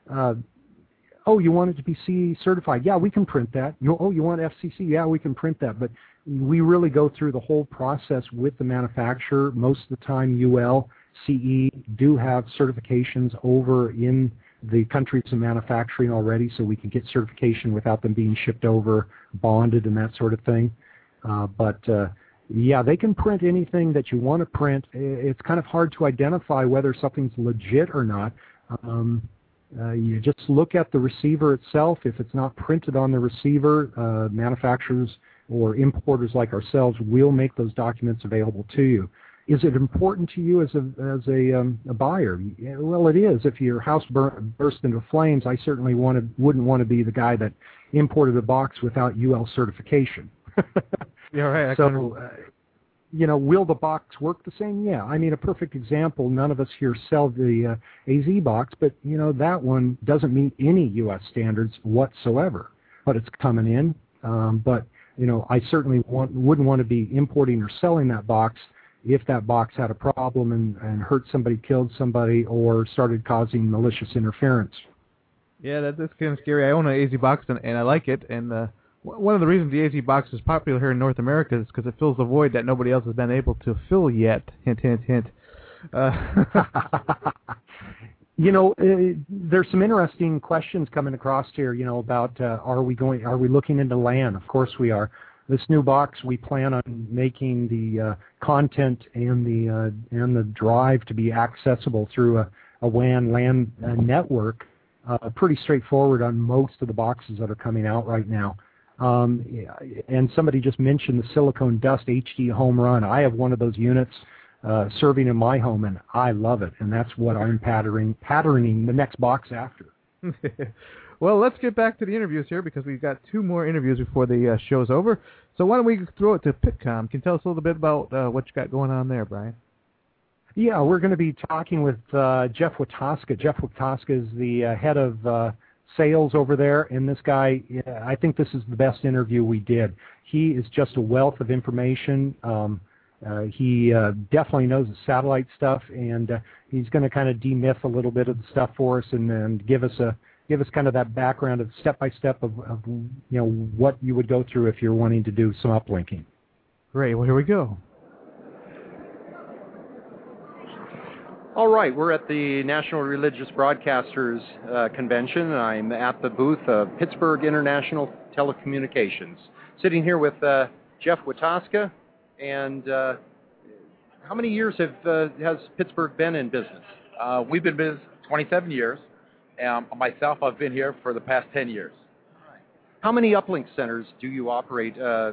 Speaker 6: you want it to be CE certified? Yeah, we can print that. You want FCC? Yeah, we can print that. But we really go through the whole process with the manufacturer. Most of the time, UL, CE do have certifications over in the countries of manufacturing already, so we can get certification without them being shipped over, bonded, and that sort of thing. Yeah, they can print anything that you want to print. It's kind of hard to identify whether something's legit or not. You just look at the receiver itself. If it's not printed on the receiver, manufacturers or importers like ourselves will make those documents available to you. Is it important to you as a buyer? Well, it is. If your house burst into flames, I certainly wouldn't want to be the guy that imported a box without UL certification.
Speaker 5: Yeah, right.
Speaker 6: So, will the box work the same? Yeah. I mean, a perfect example, none of us here sell the AZ box, but, that one doesn't meet any U.S. standards whatsoever. But it's coming in. But I certainly wouldn't want to be importing or selling that box if that box had a problem and hurt somebody, killed somebody, or started causing malicious interference.
Speaker 5: Yeah, that's kind of scary. I own an AZ box, and I like it, and one of the reasons the AZ box is popular here in North America is because it fills the void that nobody else has been able to fill yet. Hint, hint, hint.
Speaker 6: There's some interesting questions coming across here, about are we looking into LAN? Of course we are. This new box, we plan on making the content and the drive to be accessible through a WAN/LAN network. Pretty straightforward on most of the boxes that are coming out right now. And somebody just mentioned the Silicon Dust HD Home Run. I have one of those units serving in my home, and I love it. And that's what I'm patterning the next box after.
Speaker 5: Well, let's get back to the interviews here because we've got 2 more interviews before the show's over. So why don't we throw it to Pitcom? Can you tell us a little bit about what you got going on there, Brian?
Speaker 6: Yeah, we're going to be talking with Jeff Witoska. Jeff Witoska is the head of sales over there, and this guy, I think this is the best interview we did. He is just a wealth of information. He definitely knows the satellite stuff, and he's going to kind of demyth a little bit of the stuff for us and give us kind of that background of step-by-step of what you would go through if you're wanting to do some uplinking.
Speaker 5: Great. Well, here we go.
Speaker 7: All right, we're at the National Religious Broadcasters Convention. I'm at the booth of Pittsburgh International Telecommunications. Sitting here with Jeff Witoska. And how many years has Pittsburgh been in business?
Speaker 14: We've been in business 27 years. Myself, I've been here for the past 10 years.
Speaker 7: How many uplink centers do you operate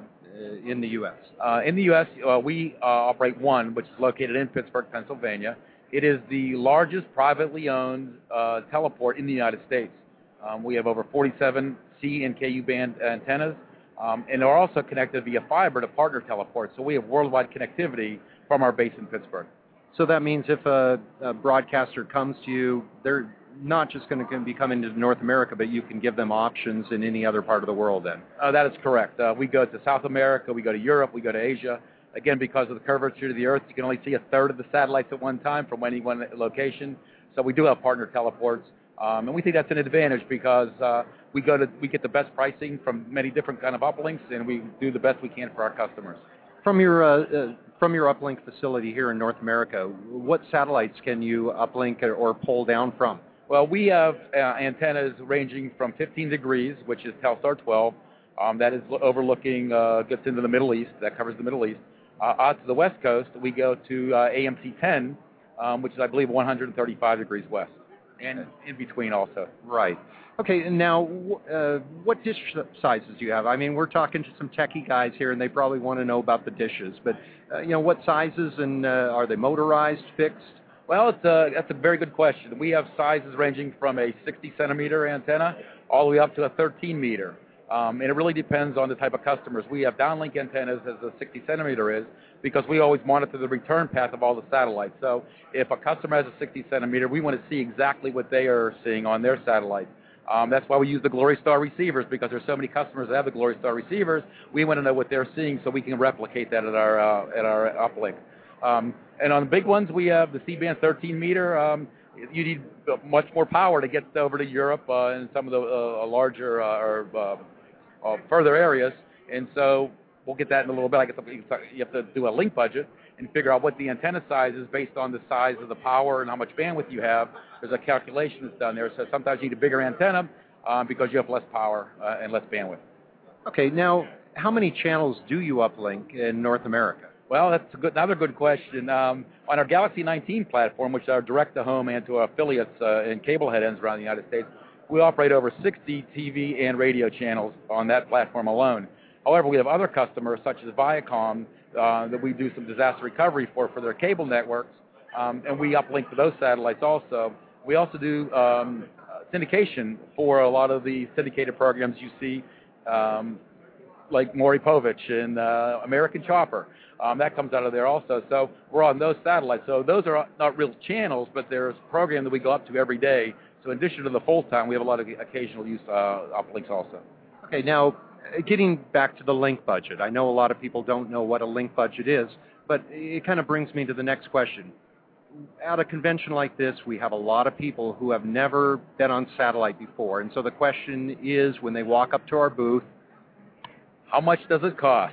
Speaker 7: in the U.S.?
Speaker 14: In the U.S., we operate one, which is located in Pittsburgh, Pennsylvania. It is the largest privately owned teleport in the United States. We have over 47 C and KU band antennas, and are also connected via fiber to partner teleports. So we have worldwide connectivity from our base in Pittsburgh.
Speaker 7: So that means if a broadcaster comes to you, they're not just going to be coming to North America, but you can give them options in any other part of the world then?
Speaker 14: That is correct. We go to South America, we go to Europe, we go to Asia. Again, because of the curvature of the Earth, you can only see a third of the satellites at one time from any one location. So we do have partner teleports, and we think that's an advantage because we get the best pricing from many different kind of uplinks, and we do the best we can for our customers.
Speaker 7: From your uplink facility here in North America, what satellites can you uplink or pull down from?
Speaker 14: Well, we have antennas ranging from 15 degrees, which is Telstar 12. That is overlooking, gets into the Middle East. That covers the Middle East. Out to the West Coast, we go to AMC 10, which is, I believe, 135 degrees west, and in between also.
Speaker 7: Right. Okay, and now, what dish sizes do you have? I mean, we're talking to some techie guys here, and they probably want to know about the dishes. But, what sizes, and are they motorized, fixed?
Speaker 14: Well, that's a very good question. We have sizes ranging from a 60-centimeter antenna all the way up to a 13-meter. And it really depends on the type of customers. We have downlink antennas as a 60-centimeter is because we always monitor the return path of all the satellites. So if a customer has a 60-centimeter, we want to see exactly what they are seeing on their satellite. That's why we use the Glory-Star receivers, because there's so many customers that have the Glory-Star receivers. We want to know what they're seeing so we can replicate that at our uplink. And on the big ones, we have the C-band 13-meter. You need much more power to get over to Europe and some of the larger or further areas. And so we'll get that in a little bit. I guess you have to do a link budget and figure out what the antenna size is based on the size of the power and how much bandwidth you have. There's a calculation that's done there. So sometimes you need a bigger antenna because you have less power and less bandwidth.
Speaker 7: Okay, now how many channels do you uplink in North America?
Speaker 14: Well, that's another good question. On our Galaxy 19 platform, which is our direct-to-home and to our affiliates and cable head ends around the United States, we operate over 60 TV and radio channels on that platform alone. However, we have other customers, such as Viacom, that we do some disaster recovery for their cable networks, and we uplink to those satellites also. We also do syndication for a lot of the syndicated programs you see, like Maury Povich and American Chopper. That comes out of there also. So we're on those satellites. So those are not real channels, but there's a program that we go up to every day. So in addition to the full time, we have a lot of occasional use uplinks also.
Speaker 7: Okay, now getting back to the link budget. I know a lot of people don't know what a link budget is, but it kind of brings me to the next question. At a convention like this, we have a lot of people who have never been on satellite before. And so the question is, when they walk up to our booth,
Speaker 14: how much does it cost?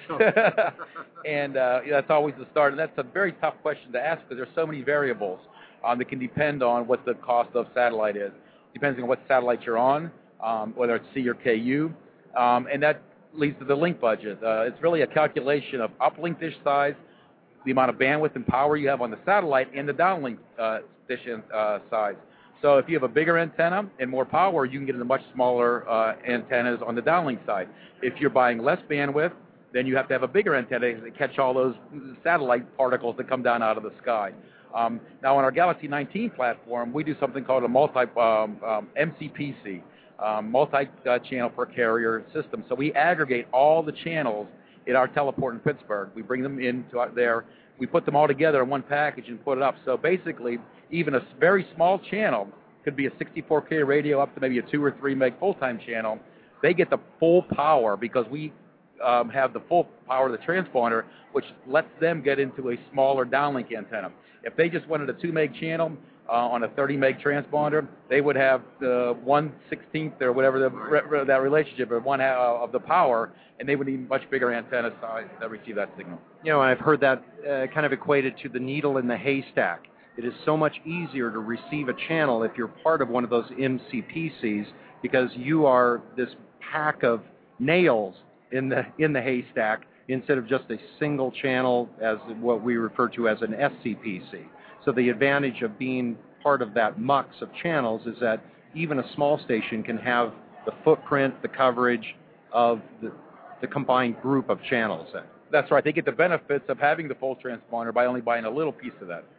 Speaker 14: And that's always the start. And that's a very tough question to ask because there's so many variables that can depend on what the cost of satellite is. Depends on what satellite you're on, whether it's C or KU. And that leads to the link budget. It's really a calculation of uplink dish size, the amount of bandwidth and power you have on the satellite, and the downlink dish size. So if you have a bigger antenna and more power, you can get into much smaller antennas on the downlink side. If you're buying less bandwidth, then you have to have a bigger antenna to catch all those satellite particles that come down out of the sky. Now on our Galaxy 19 platform, we do something called a MCPC, multi-channel per carrier system. So we aggregate all the channels in our teleport in Pittsburgh. We bring them into there. We put them all together in one package and put it up. So basically, even a very small channel could be a 64K radio up to maybe a 2 or 3 meg full-time channel. They get the full power because we have the full power of the transponder, which lets them get into a smaller downlink antenna. If they just wanted a 2 meg channel on a 30 meg transponder, they would have the 1/16 or whatever that relationship, or one of the power, and they would need much bigger antenna size to receive that signal.
Speaker 7: You know, I've heard that kind of equated to the needle in the haystack. It is so much easier to receive a channel if you're part of one of those MCPCs, because you are this pack of nails in the haystack instead of just a single channel as what we refer to as an SCPC. So the advantage of being part of that mux of channels is that even a small station can have the footprint, the coverage of the combined group of channels.
Speaker 14: That's right. They get the benefits of having the full transponder by only buying a little piece of that.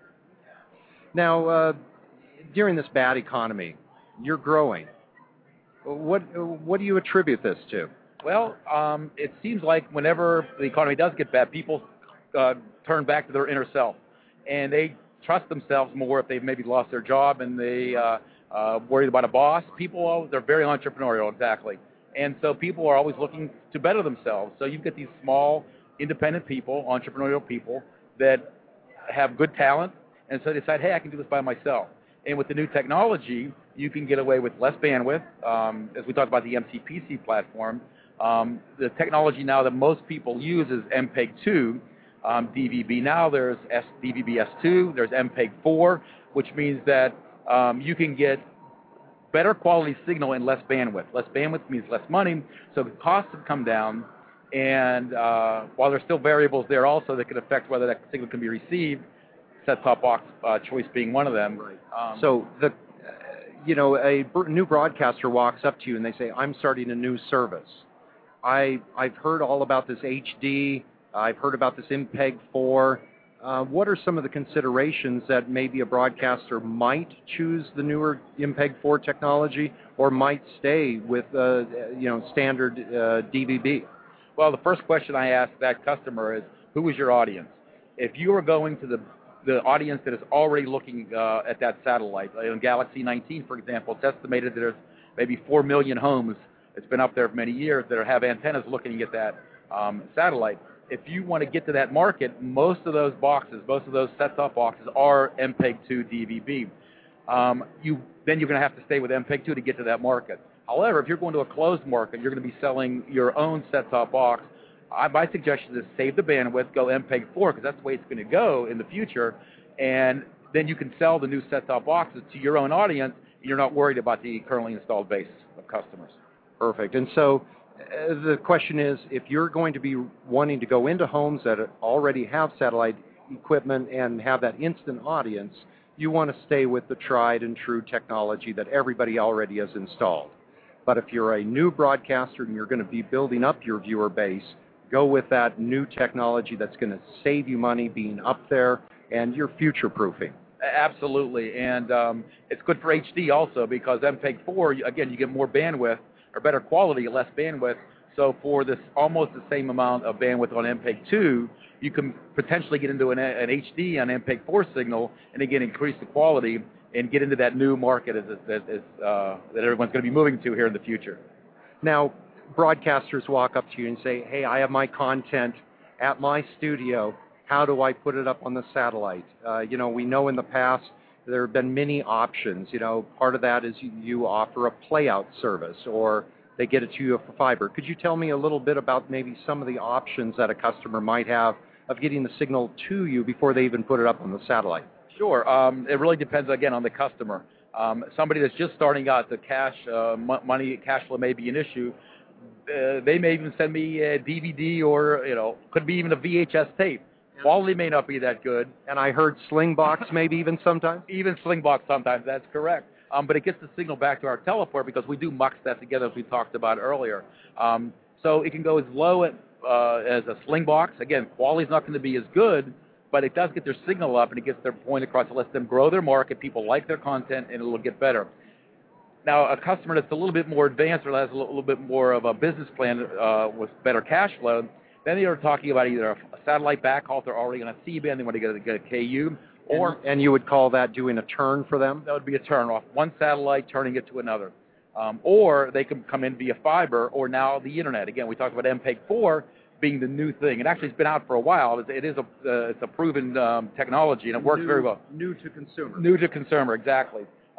Speaker 7: Now, during this bad economy, you're growing. What do you attribute this to?
Speaker 14: Well, it seems like whenever the economy does get bad, people turn back to their inner self, and they trust themselves more if they've maybe lost their job and they worried about a boss. People, they're very entrepreneurial, exactly. And so people are always looking to better themselves. So you get these small, independent people, entrepreneurial people that have good talent, and so they decide, hey, I can do this by myself. And with the new technology, you can get away with less bandwidth. As we talked about the MCPC platform, the technology now that most people use is MPEG-2 DVB. Now there's DVB-S2, there's MPEG-4, which means that you can get better quality signal and less bandwidth. Less bandwidth means less money, so the costs have come down. And while there's still variables there also that could affect whether that signal can be received, set-top box choice being one of them.
Speaker 7: Right. So a new broadcaster walks up to you and they say, I'm starting a new service. I've heard all about this HD. I've heard about this MPEG-4. What are some of the considerations that maybe a broadcaster might choose the newer MPEG-4 technology or might stay with standard DVB?
Speaker 14: Well, the first question I ask that customer is, who is your audience? If you are going to the audience that is already looking at that satellite, in Galaxy 19, for example, it's estimated that there's maybe 4 million homes. It's been up there for many years that have antennas looking at that satellite. If you want to get to that market, most of those boxes, most of those set-top boxes are MPEG-2 DVB. Then you're going to have to stay with MPEG-2 to get to that market. However, if you're going to a closed market, you're going to be selling your own set-top box. My suggestion is save the bandwidth, go MPEG-4, because that's the way it's going to go in the future, and then you can sell the new set-top boxes to your own audience, and you're not worried about the currently installed base of customers.
Speaker 7: Perfect. And so the question is, if you're going to be wanting to go into homes that already have satellite equipment and have that instant audience, you want to stay with the tried and true technology that everybody already has installed. But if you're a new broadcaster and you're going to be building up your viewer base, go with that new technology that's going to save you money being up there, and you're future-proofing.
Speaker 14: Absolutely. And it's good for HD also, because MPEG-4, again, you get more bandwidth, or better quality, less bandwidth. So for this almost the same amount of bandwidth on MPEG-2, you can potentially get into an HD on MPEG-4 signal, and again, increase the quality and get into that new market that everyone's going to be moving to here in the future.
Speaker 7: Now, broadcasters walk up to you and say, hey, I have my content at my studio. How do I put it up on the satellite? We know in the past there have been many options. Part of that is you offer a playout service, or they get it to you for fiber. Could you tell me a little bit about maybe some of the options that a customer might have of getting the signal to you before they even put it up on the satellite?
Speaker 14: Sure. It really depends, again, on the customer. Somebody that's just starting out, the cash flow may be an issue. They may even send me a DVD or, could be even a VHS tape. Quality may not be that good.
Speaker 7: And I heard Slingbox maybe even sometimes?
Speaker 14: Even Slingbox sometimes, that's correct. But it gets the signal back to our teleport because we do mux that together as we talked about earlier. So it can go as low as a Slingbox. Again, quality's not going to be as good, but it does get their signal up and it gets their point across. It lets them grow their market. People like their content, and it will get better. Now, a customer that's a little bit more advanced or has a little bit more of a business plan with better cash flow, then they are talking about either a satellite backhaul if they're already on a C-band, they want to get a KU, or...
Speaker 7: And you would call that doing a turn for them?
Speaker 14: That would be a turn off. One satellite turning it to another. Or they can come in via fiber or now the Internet. Again, we talked about MPEG-4 being the new thing. And actually, it's been out for a while. It's a proven technology, and it works very well.
Speaker 7: New to consumer.
Speaker 14: New to consumer, exactly.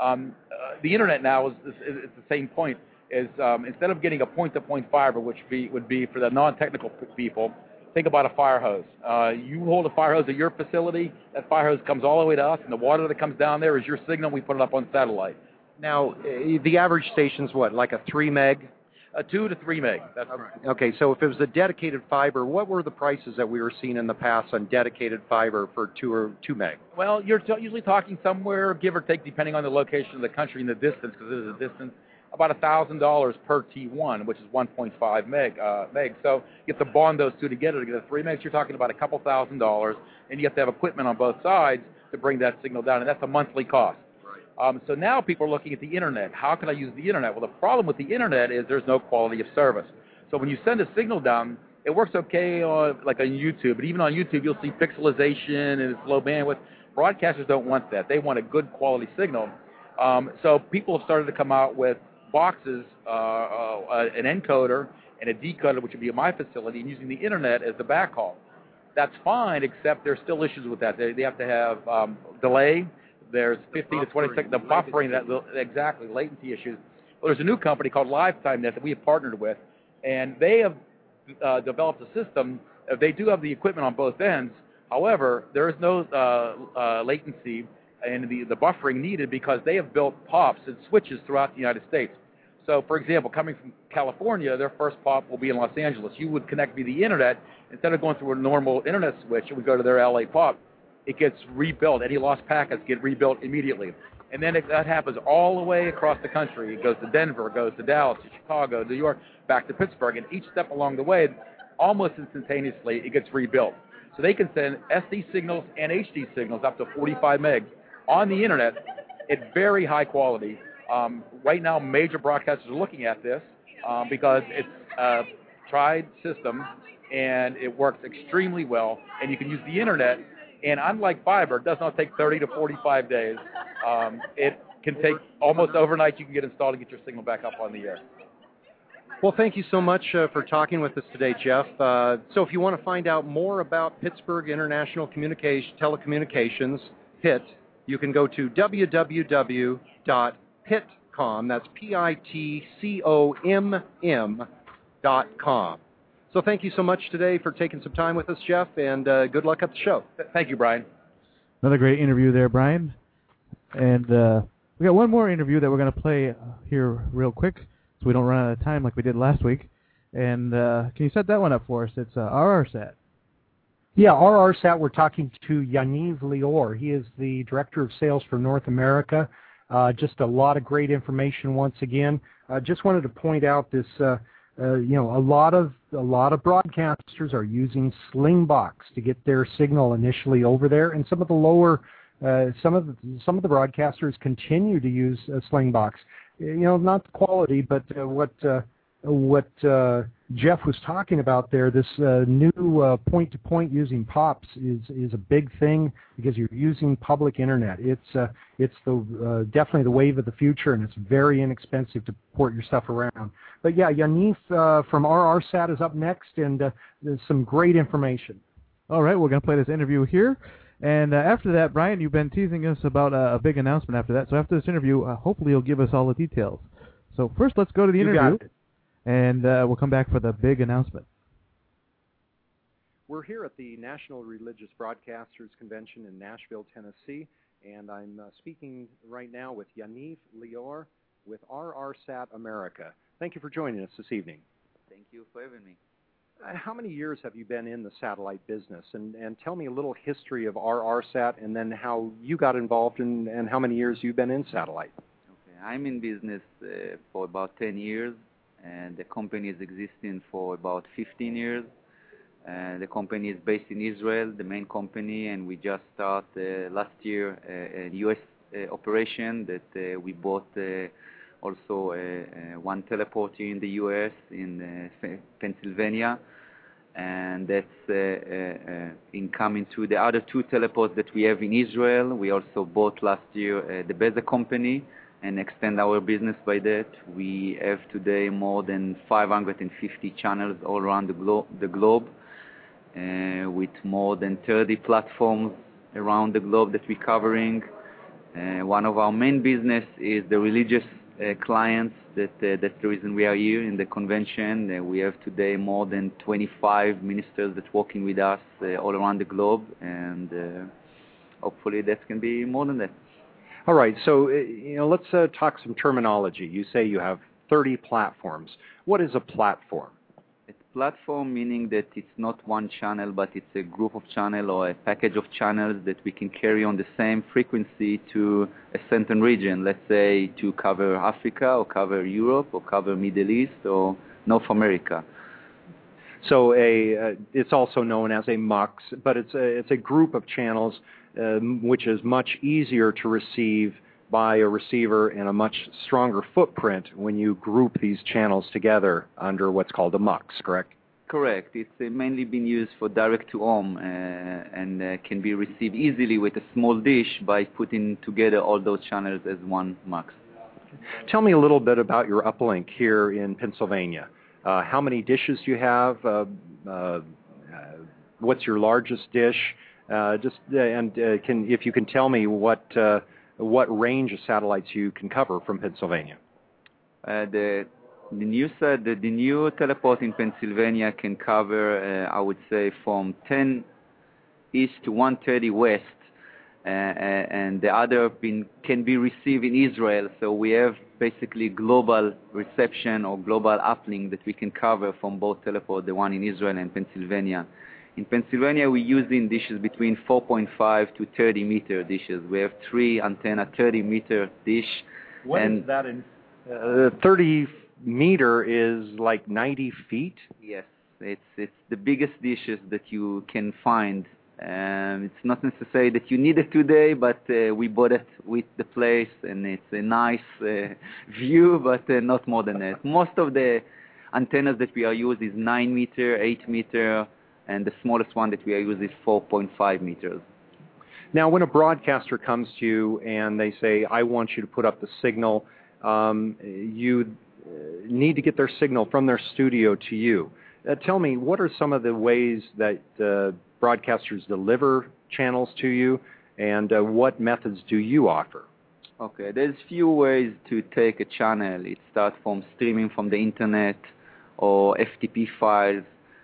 Speaker 14: The Internet now is the same point. Is instead of getting a point-to-point fiber, which would be for the non-technical people, think about a fire hose. You hold a fire hose at your facility, that fire hose comes all the way to us, and the water that comes down there is your signal. We put it up on satellite.
Speaker 7: Now, the average station's what, like a 3 meg?
Speaker 14: 2 to 3 meg. That's right.
Speaker 7: Okay, so if it was a dedicated fiber, what were the prices that we were seeing in the past on dedicated fiber for 2 meg?
Speaker 14: Well, you're usually talking somewhere, give or take, depending on the location of the country and the distance, because it is a distance, about $1,000 per T1, which is 1.5 meg. So you have to bond those two together to get a 3 megs. You're talking about a couple $1,000, and you have to have equipment on both sides to bring that signal down, and that's a monthly cost. So now people are looking at the Internet. How can I use the Internet? Well, the problem with the Internet is there's no quality of service. So when you send a signal down, it works okay like on YouTube, but even on YouTube you'll see pixelization and it's low bandwidth. Broadcasters don't want that. They want a good quality signal. So people have started to come out with boxes, an encoder and a decoder, which would be at my facility, and using the Internet as the backhaul. That's fine, except there's still issues with that. They have to have delay. There's 15 to 20 seconds, the buffering, exactly, latency issues. Well, there's a new company called LifetimeNet that we have partnered with, and they have developed a system. They do have the equipment on both ends. However, there is no latency and the buffering needed because they have built POPs and switches throughout the United States. So, for example, coming from California, their first POP will be in Los Angeles. You would connect via the Internet. Instead of going through a normal Internet switch, it would go to their LA POP. It gets rebuilt. Any lost packets get rebuilt immediately. And then that happens all the way across the country. It goes to Denver, it goes to Dallas, to Chicago, New York, back to Pittsburgh. And each step along the way, almost instantaneously, it gets rebuilt. So they can send SD signals and HD signals up to 45 megs on the Internet at very high quality. Right now, major broadcasters are looking at this because it's a tried system, and it works extremely well. And you can use the Internet. And unlike fiber, it does not take 30 to 45 days. It can take almost overnight. You can get installed and get your signal back up on the air.
Speaker 7: Well, thank you so much for talking with us today, Jeff. So if you want to find out more about Pittsburgh International Telecommunications, PIT, you can go to www.pitcom, that's pitcom.com. So thank you so much today for taking some time with us, Jeff, and good luck at the show.
Speaker 14: Thank you, Brian.
Speaker 5: Another great interview there, Brian. And we got one more interview that we're going to play here real quick so we don't run out of time like we did last week. And can you set that one up for us? It's RRSat.
Speaker 6: Yeah, RRSat, we're talking to Yaniv Lior. He is the Director of Sales for North America. Just a lot of great information once again. Just wanted to point out this... a lot of broadcasters are using Slingbox to get their signal initially over there, and some of the lower, some of the broadcasters continue to use Slingbox. Not the quality, but what Jeff was talking about there. This new point-to-point using POPs is a big thing because you're using public internet. It's definitely the wave of the future, and it's very inexpensive to port your stuff around. But yeah, Yaniv from RRSat is up next, and there's some great information.
Speaker 5: All right, we're going to play this interview here. And after that, Brian, you've been teasing us about a big announcement after that. So after this interview, hopefully you'll give us all the details. So first, let's go to the interview, and we'll come back for the big announcement.
Speaker 7: We're here at the National Religious Broadcasters Convention in Nashville, Tennessee, and I'm speaking right now with Yaniv Lior with RRSat America. Thank you for joining us this evening.
Speaker 15: Thank you for having me.
Speaker 7: How many years have you been in the satellite business? And tell me a little history of RRSat and then how you got involved and how many years you've been in satellite.
Speaker 15: Okay, I'm in business for about 10 years, and the company is existing for about 15 years. The company is based in Israel, the main company, and we just started last year a U.S. operation that we bought also one teleport here in the U.S. in Pennsylvania, and that's incoming to the other two teleports that we have in Israel. We also bought last year the Beza company and extend our business by that. We have today more than 550 channels all around the globe with more than 30 platforms around the globe that we're covering. One of our main business is the religious clients. That's the reason we are here in the convention. We have today more than 25 ministers that working with us all around the globe, and hopefully that can be more than that.
Speaker 7: All right, so let's talk some terminology. You say you have 30 platforms. What is a platform?
Speaker 15: It's platform meaning that it's not one channel, but it's a group of channels or a package of channels that we can carry on the same frequency to a certain region, let's say to cover Africa or cover Europe or cover Middle East or North America.
Speaker 7: So it's also known as a MUX, but it's a group of channels which is much easier to receive by a receiver and a much stronger footprint when you group these channels together under what's called a MUX, correct?
Speaker 15: Correct. It's mainly been used for direct-to-home and can be received easily with a small dish by putting together all those channels as one MUX.
Speaker 7: Tell me a little bit about your uplink here in Pennsylvania. How many dishes do you have? What's your largest dish? If you can tell me what range of satellites you can cover from Pennsylvania.
Speaker 15: The new teleport in Pennsylvania can cover, I would say, from 10 east to 130 west, and the other can be received in Israel. So we have basically global reception or global uplink that we can cover from both teleports, the one in Israel and Pennsylvania. In Pennsylvania, we're using dishes between 4.5 to 30 meter dishes. We have 3 antenna 30 meter dish.
Speaker 7: What is that in? 30 meter is like 90 feet?
Speaker 15: Yes, it's the biggest dishes that you can find. It's not necessary that you need it today, but we bought it with the place, and it's a nice view, but not more than that. Most of the antennas that we are using is 9 meter, 8 meter, and the smallest one that we are using is 4.5 meters.
Speaker 7: Now, when a broadcaster comes to you and they say, I want you to put up the signal, you need to get their signal from their studio to you. Tell me, what are some of the ways that broadcasters deliver channels to you, and what methods do you offer?
Speaker 15: Okay, there's few ways to take a channel. It starts from streaming from the internet or FTP files.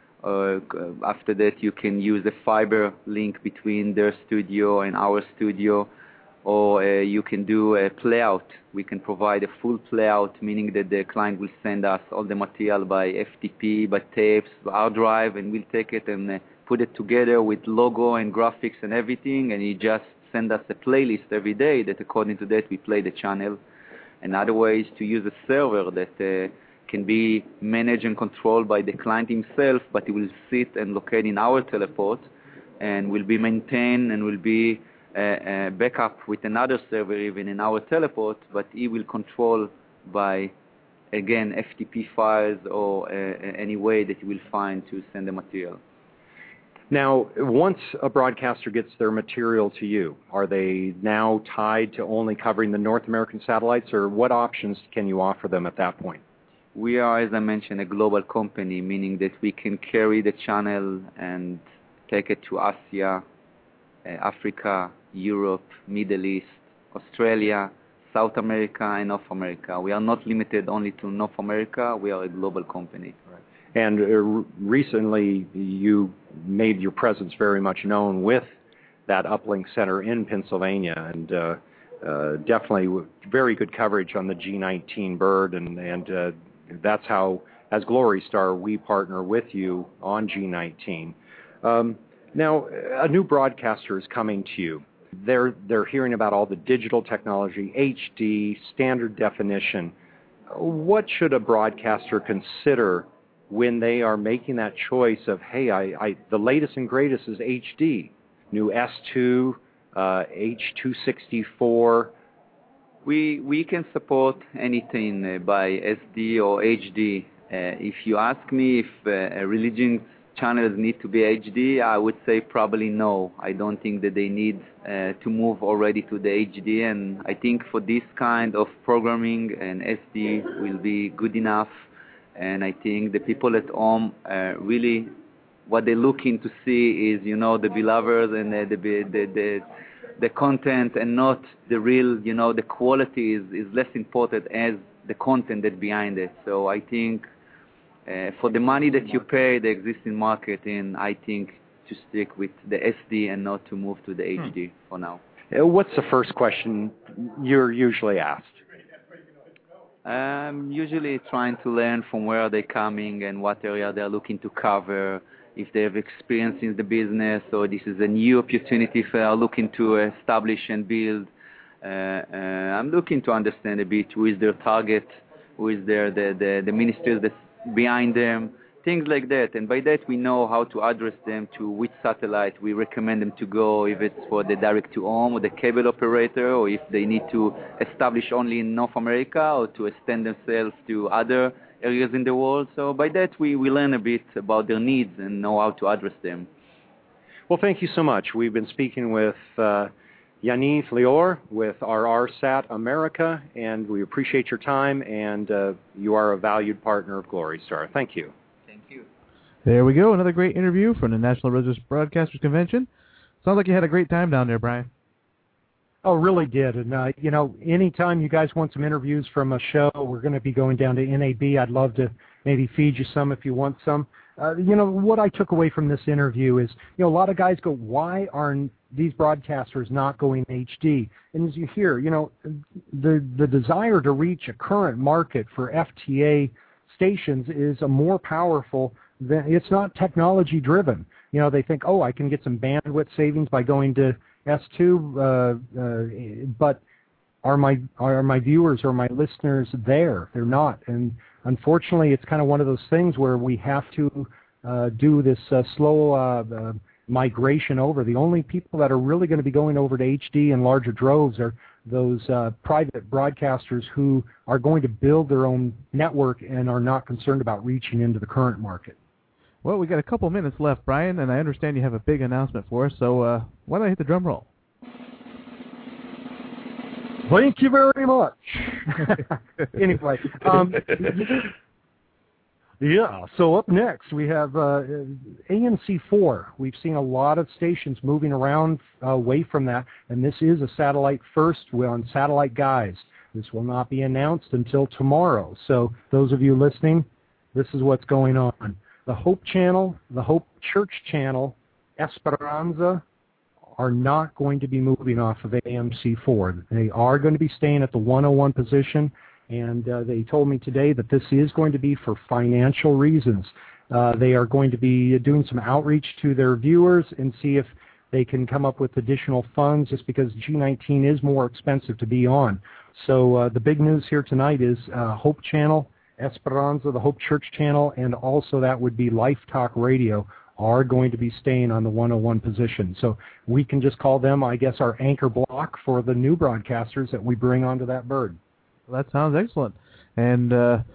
Speaker 15: After that, you can use a fiber link between their studio and our studio, or you can do a playout. We can provide a full playout, meaning that the client will send us all the material by FTP, by tapes, by hard drive, and we'll take it and put it together with logo and graphics and everything, and he just send us a playlist every day that according to that we play the channel. Another way is to use a server that can be managed and controlled by the client himself, but it will sit and locate in our teleport and will be maintained and will be backup with another server even in our teleport, but he will control by, again, FTP files or any way that you will find to send the material.
Speaker 7: Now, once a broadcaster gets their material to you, are they now tied to only covering the North American satellites, or what options can you offer them at that point?
Speaker 15: We are, as I mentioned, a global company, meaning that we can carry the channel and take it to Asia, Africa, Europe, Middle East, Australia, South America, and North America. We are not limited only to North America. We are a global company.
Speaker 7: Right. And recently, you made your presence very much known with that uplink center in Pennsylvania, and definitely very good coverage on the G19 bird, and that's how, as Glory Star, we partner with you on G19. Now, a new broadcaster is coming to you. They're hearing about all the digital technology, HD, standard definition. What should a broadcaster consider when they are making that choice of, hey, the latest and greatest is HD, new S2, H264?
Speaker 15: We can support anything by SD or HD. If you ask me if religion channels need to be HD, I would say probably no. I don't think that they need to move already to the HD, and I think for this kind of programming, an SD will be good enough. And I think the people at home really, what they're looking to see is, the beloved and the content and not the real, the quality is less important as the content that's behind it. So I think for the money that you pay the existing marketing, I think to stick with the SD and not to move to the HD for now.
Speaker 7: What's the first question you're usually asked?
Speaker 15: I'm usually trying to learn from where they're coming and what area they're looking to cover, if they have experience in the business, or this is a new opportunity if they are looking to establish and build. I'm looking to understand a bit who is their target, who is the ministers that's behind them, things like that. And by that we know how to address them to which satellite we recommend them to go, if it's for the direct-to-home or the cable operator, or if they need to establish only in North America or to extend themselves to other areas in the world. So by that we learn a bit about their needs and know how to address them.
Speaker 7: Well, thank you so much. We've been speaking with Yaniv Lior with RRSat America, and we appreciate your time, and you are a valued partner of Glory Star. Thank you.
Speaker 15: Thank you.
Speaker 5: There we go. Another great interview from the National Registered Broadcasters Convention. Sounds like you had a great time down there, Brian.
Speaker 6: Oh, really did. And, anytime you guys want some interviews from a show, we're going to be going down to NAB. I'd love to maybe feed you some if you want some. What I took away from this interview is, a lot of guys go, why aren't these broadcasters not going HD? And as you hear, the desire to reach a current market for FTA stations is a more powerful than, it's not technology driven. They think, I can get some bandwidth savings by going to S2, but are my viewers or my listeners there? They're not. And unfortunately, it's kind of one of those things where we have to do this slow migration over. The only people that are really going to be going over to HD in larger droves are those private broadcasters who are going to build their own network and are not concerned about reaching into the current market.
Speaker 5: Well, we got a couple minutes left, Brian, and I understand you have a big announcement for us, so why don't I hit the drum roll?
Speaker 6: Thank you very much. Anyway, so up next we have ANC4. We've seen a lot of stations moving around away from that, and this is a satellite first. We're on Satellite Guys. This will not be announced until tomorrow. So those of you listening, this is what's going on. The Hope Channel, the Hope Church Channel, Esperanza are not going to be moving off of AMC4. They are going to be staying at the 101 position, and they told me today that this is going to be for financial reasons. They are going to be doing some outreach to their viewers and see if they can come up with additional funds, just because G19 is more expensive to be on. So the big news here tonight is Hope Channel, Esperanza, the Hope Church Channel, and also that would be Life Talk Radio are going to be staying on the 101 position. So we can just call them, I guess, our anchor block for the new broadcasters that we bring onto that bird.
Speaker 5: Well, that sounds excellent. And,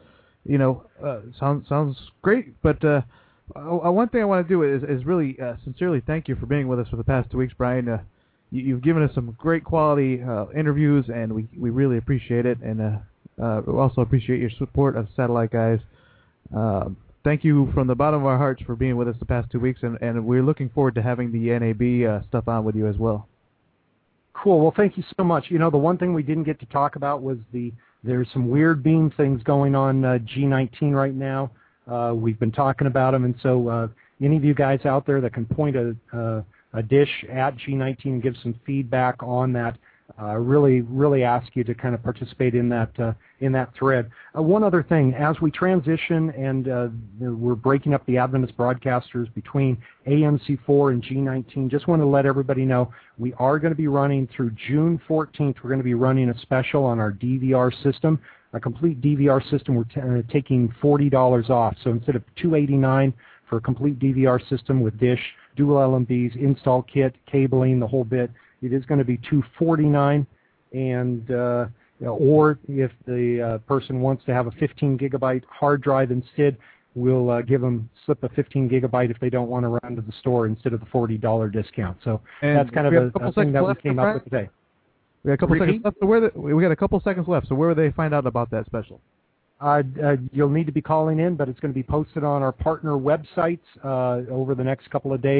Speaker 5: sounds great. But one thing I want to do is really sincerely thank you for being with us for the past 2 weeks, Brian. You've given us some great quality interviews, and we really appreciate it. And we also appreciate your support of Satellite Guys. Thank you from the bottom of our hearts for being with us the past 2 weeks, and we're looking forward to having the NAB stuff on with you as well.
Speaker 6: Cool. Well, thank you so much. The one thing we didn't get to talk about was there's some weird beam things going on G19 right now. We've been talking about them, and so any of you guys out there that can point a dish at G19 and give some feedback on that, really ask you to kind of participate in that thread. One other thing, as we transition and we're breaking up the Adventist broadcasters between AMC4 and G19, just want to let everybody know we are going to be running through June 14th. We're going to be running a special on our DVR system, a complete DVR system. We're taking $40 off. So instead of $289 for a complete DVR system with dish, dual LMBs, install kit, cabling, the whole bit, it is going to be $249, and or if the person wants to have a 15 gigabyte hard drive instead, we'll slip a 15 gigabyte if they don't want to run to the store instead of the $40 discount. So that's kind of a thing that we came up with today.
Speaker 5: We got a couple seconds left. So we got a couple seconds left. So where will they find out about that special?
Speaker 6: You'll need to be calling in, but it's going to be posted on our partner websites over the next couple of days.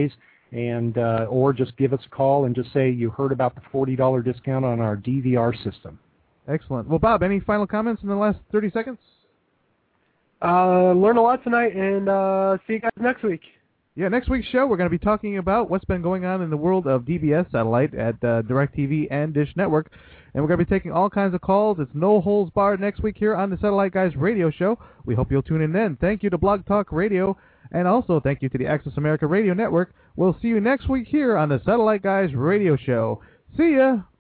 Speaker 6: and or just give us a call and just say you heard about the $40 discount on our DVR system.
Speaker 5: Excellent. Well, Bob, any final comments in the last 30 seconds?
Speaker 1: Learn a lot tonight, and see you guys next week.
Speaker 5: Yeah, next week's show, we're going to be talking about what's been going on in the world of DBS satellite at DirecTV and Dish Network. And we're going to be taking all kinds of calls. It's no holds barred next week here on the Satellite Guys radio show. We hope you'll tune in then. Thank you to Blog Talk Radio, and also thank you to the Access America Radio Network. We'll see you next week here on the Satellite Guys radio show. See ya!